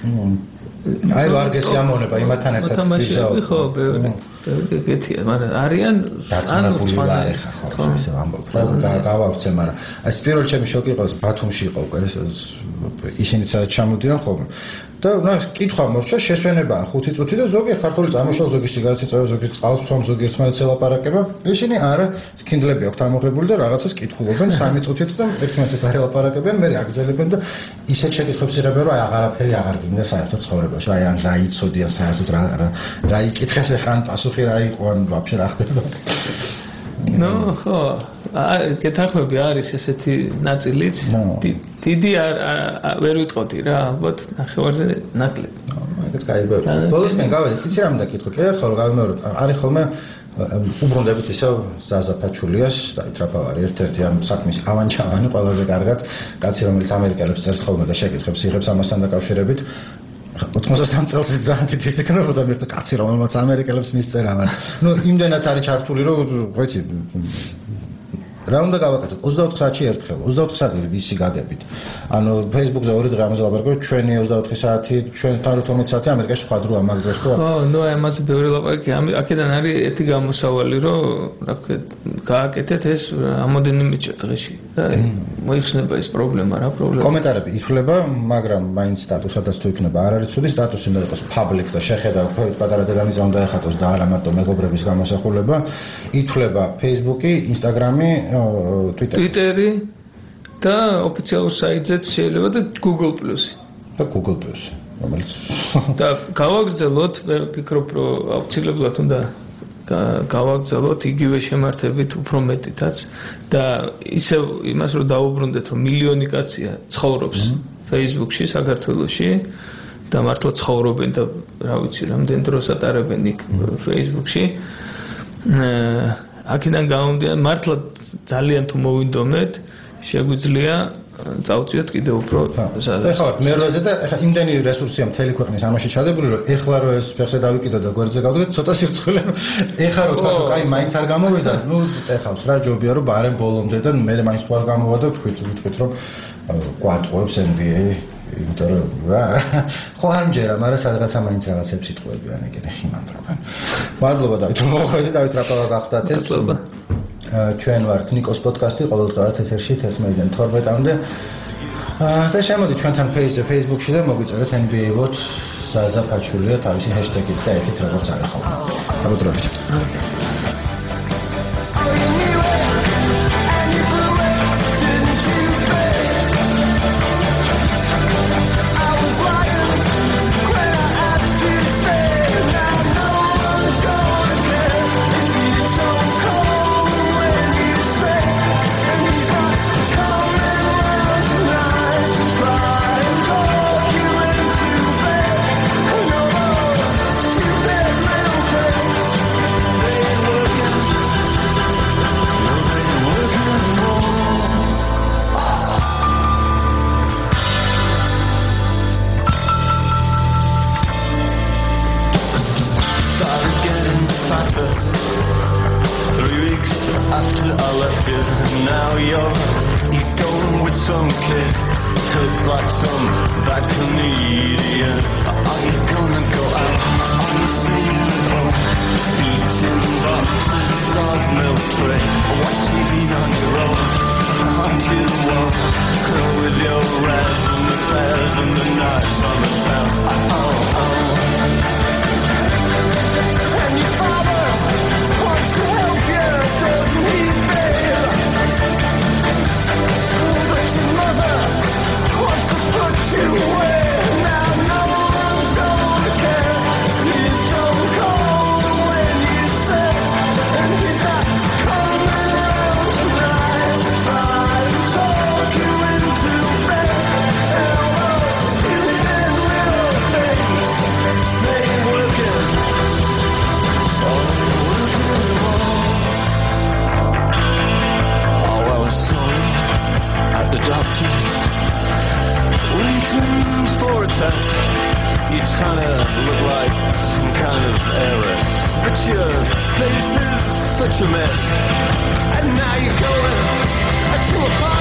აი რა არგესი ამონება იმათთან ერთად მოთამაშეები ხო ბევრი ბევრი ეგეთია მაგრამ არიან დარწმუნებული ვარ ახლა ხო ისე ამბობ რა გავავცე მაგრამ აი პირველ ჩემი შოკი იყო ბათუმში იყო ეს ისინი სადაც ჩამოდიან ხოლმე და რა კითხვა მორჩა შესვენებაა ხუთი წუთი და ზოგი ქართული წარმოშობა ზოგი სიგარეტი წავა ზოგი წყალს ფსვამ ზოგი ერთმანეთს ელაპარაკება ისინი არა კინდლები აქვთ ამოღებული და რაღაცას კითხულობენ სამი წუთით და ერთმანეთს არ ელაპარაკებენ მე აგზელებენ და ისეთ შეკითხვებს იღებენ რომ აი აღარაფერი აღარ გინდა საერთოდ ცხოვრებაში აი ან რა იცოდიან საერთოდ რა რა იკითხეს ახლა ან პასუხი რა იყო ან ვაფშე რა ხდება ნო ხო გეთანხმები არის ესეთი ნაწილიც დიდი არ ვერ ვიტყოდი რა ალბათ ნახევარზე ნაკლები ეგეც კაი ბევრი ბოლოსკენ გავედით იცი რა მინდა კითხო კი ახლა რომ გავიმეორებ არის ხოლმე უბრუნდებით ისევ ზაზა ფაჩულიას და ტრაპავარი ერთ-ერთი ამ საქმის ავანჩავანი ყველაზე კარგად კაცი რომელიც ამერიკელებს წერს ხოლმე და შეკითხებს იღებს ამასთან დაკავშირებით ოთხმოცდასამი წელს ძალიან დიდი ისიქნებოდა მე კაცი რომელმაც ამერიკელებს მისწერა მაგრამ ნუ იმდენად არის ჩართული რომ ღვეთი რა უნდა გავაკეთოთ ოცდაოთხ საათში ერთხელ ოცდაოთხ საათი ვისი გაგებით ანუ Facebook-ზე ორი დღე ამაზე ლაპარაკობ ჩვენი ოცდაოთხი საათი ჩვენთან ორმოცდაოთხ საათი ამერიკაში სხვა დროა მაგ დროს ხო ხო ნუ ამაზე ბევრი ლაპარაკი აქედან არის ერთი გამოსავალი რომ რა ვქეთ გააკეთეთ ეს ამოდენიმე დღეში და მოიხსნება ეს პრობლემა რა პრობლემა კომენტარები ითვლება მაგრამ მაინც სტატუსადაც თუ იქნება არ არის ცუდი სტატუსი უნდა იყოს public და შეხედა უფრო პატარა დედამიწა უნდა ეხატოს და არა მარტო მეგობრების გამოსახულება ითვლება Facebook-ი Instagram-ი Twitter-ი და ოფიციალურ საიტზეც შეიძლება და Google Plus-ი და Google Plus რომელიც და გავაგრძელოთ მე ვფიქრობ რომ აუცილებლად უნდა გავაგრძელოთ იგივე შემართებით უფრო მეტითაც და ისევ იმას რომ დაუბრუნდეთ რომ მილიონი კაცია ცხოვრობს Facebook-ში საქართველოში და მართლა ცხოვრობენ და რა ვიცი რამდენ დროს ატარებენ იქ Facebook-ში აქედან გამომდინარე მართლა ძალიან თუ მოვინდომეთ შეგვიძლია წავწიოთ კიდევ უფრო და ხო მერვეზე და ეხლა იმდენი რესურსია მთელი ქვეყნის ამაში ჩადებული რომ ეხლა რომ ეს ფეხზე დავიკიდო და გვერდზე გავდგეთ ცოტა სირცხვილე ეხლა რომ თქვა კაი მაინც არ გამოვიდა ნუ ეხავს რა ჯობია რომ ბარემ ბოლომდე და მე მაინც თუ არ გამოვა და თქვით თქვით რომ კვატყობს N B A იმიტომ რომ რა ხო ამჯერა, მაგრამ სადღაცა მაინც რაღაცებს იტყუები ან ეგეთი ხიმანდრობენ. მადლობა დავით, რომ მოხვედით, დავით რაპავა გახდათ ეს. მადლობა. ჩვენ ვართ ნიკოს პოდკასტი, ყოველდღიურად ეთერში თერთმეტიდან თორმეტამდე. და შემოდი ჩვენთან Facebook-ში და მოგვიწერეთ ენ ბი ეი vote ზაზა ფაჩულია თავისი ჰეშტეგით და ეთით როგორც არის ხოლმე. მოგდროებით. Such a mess, and now you're going to a party.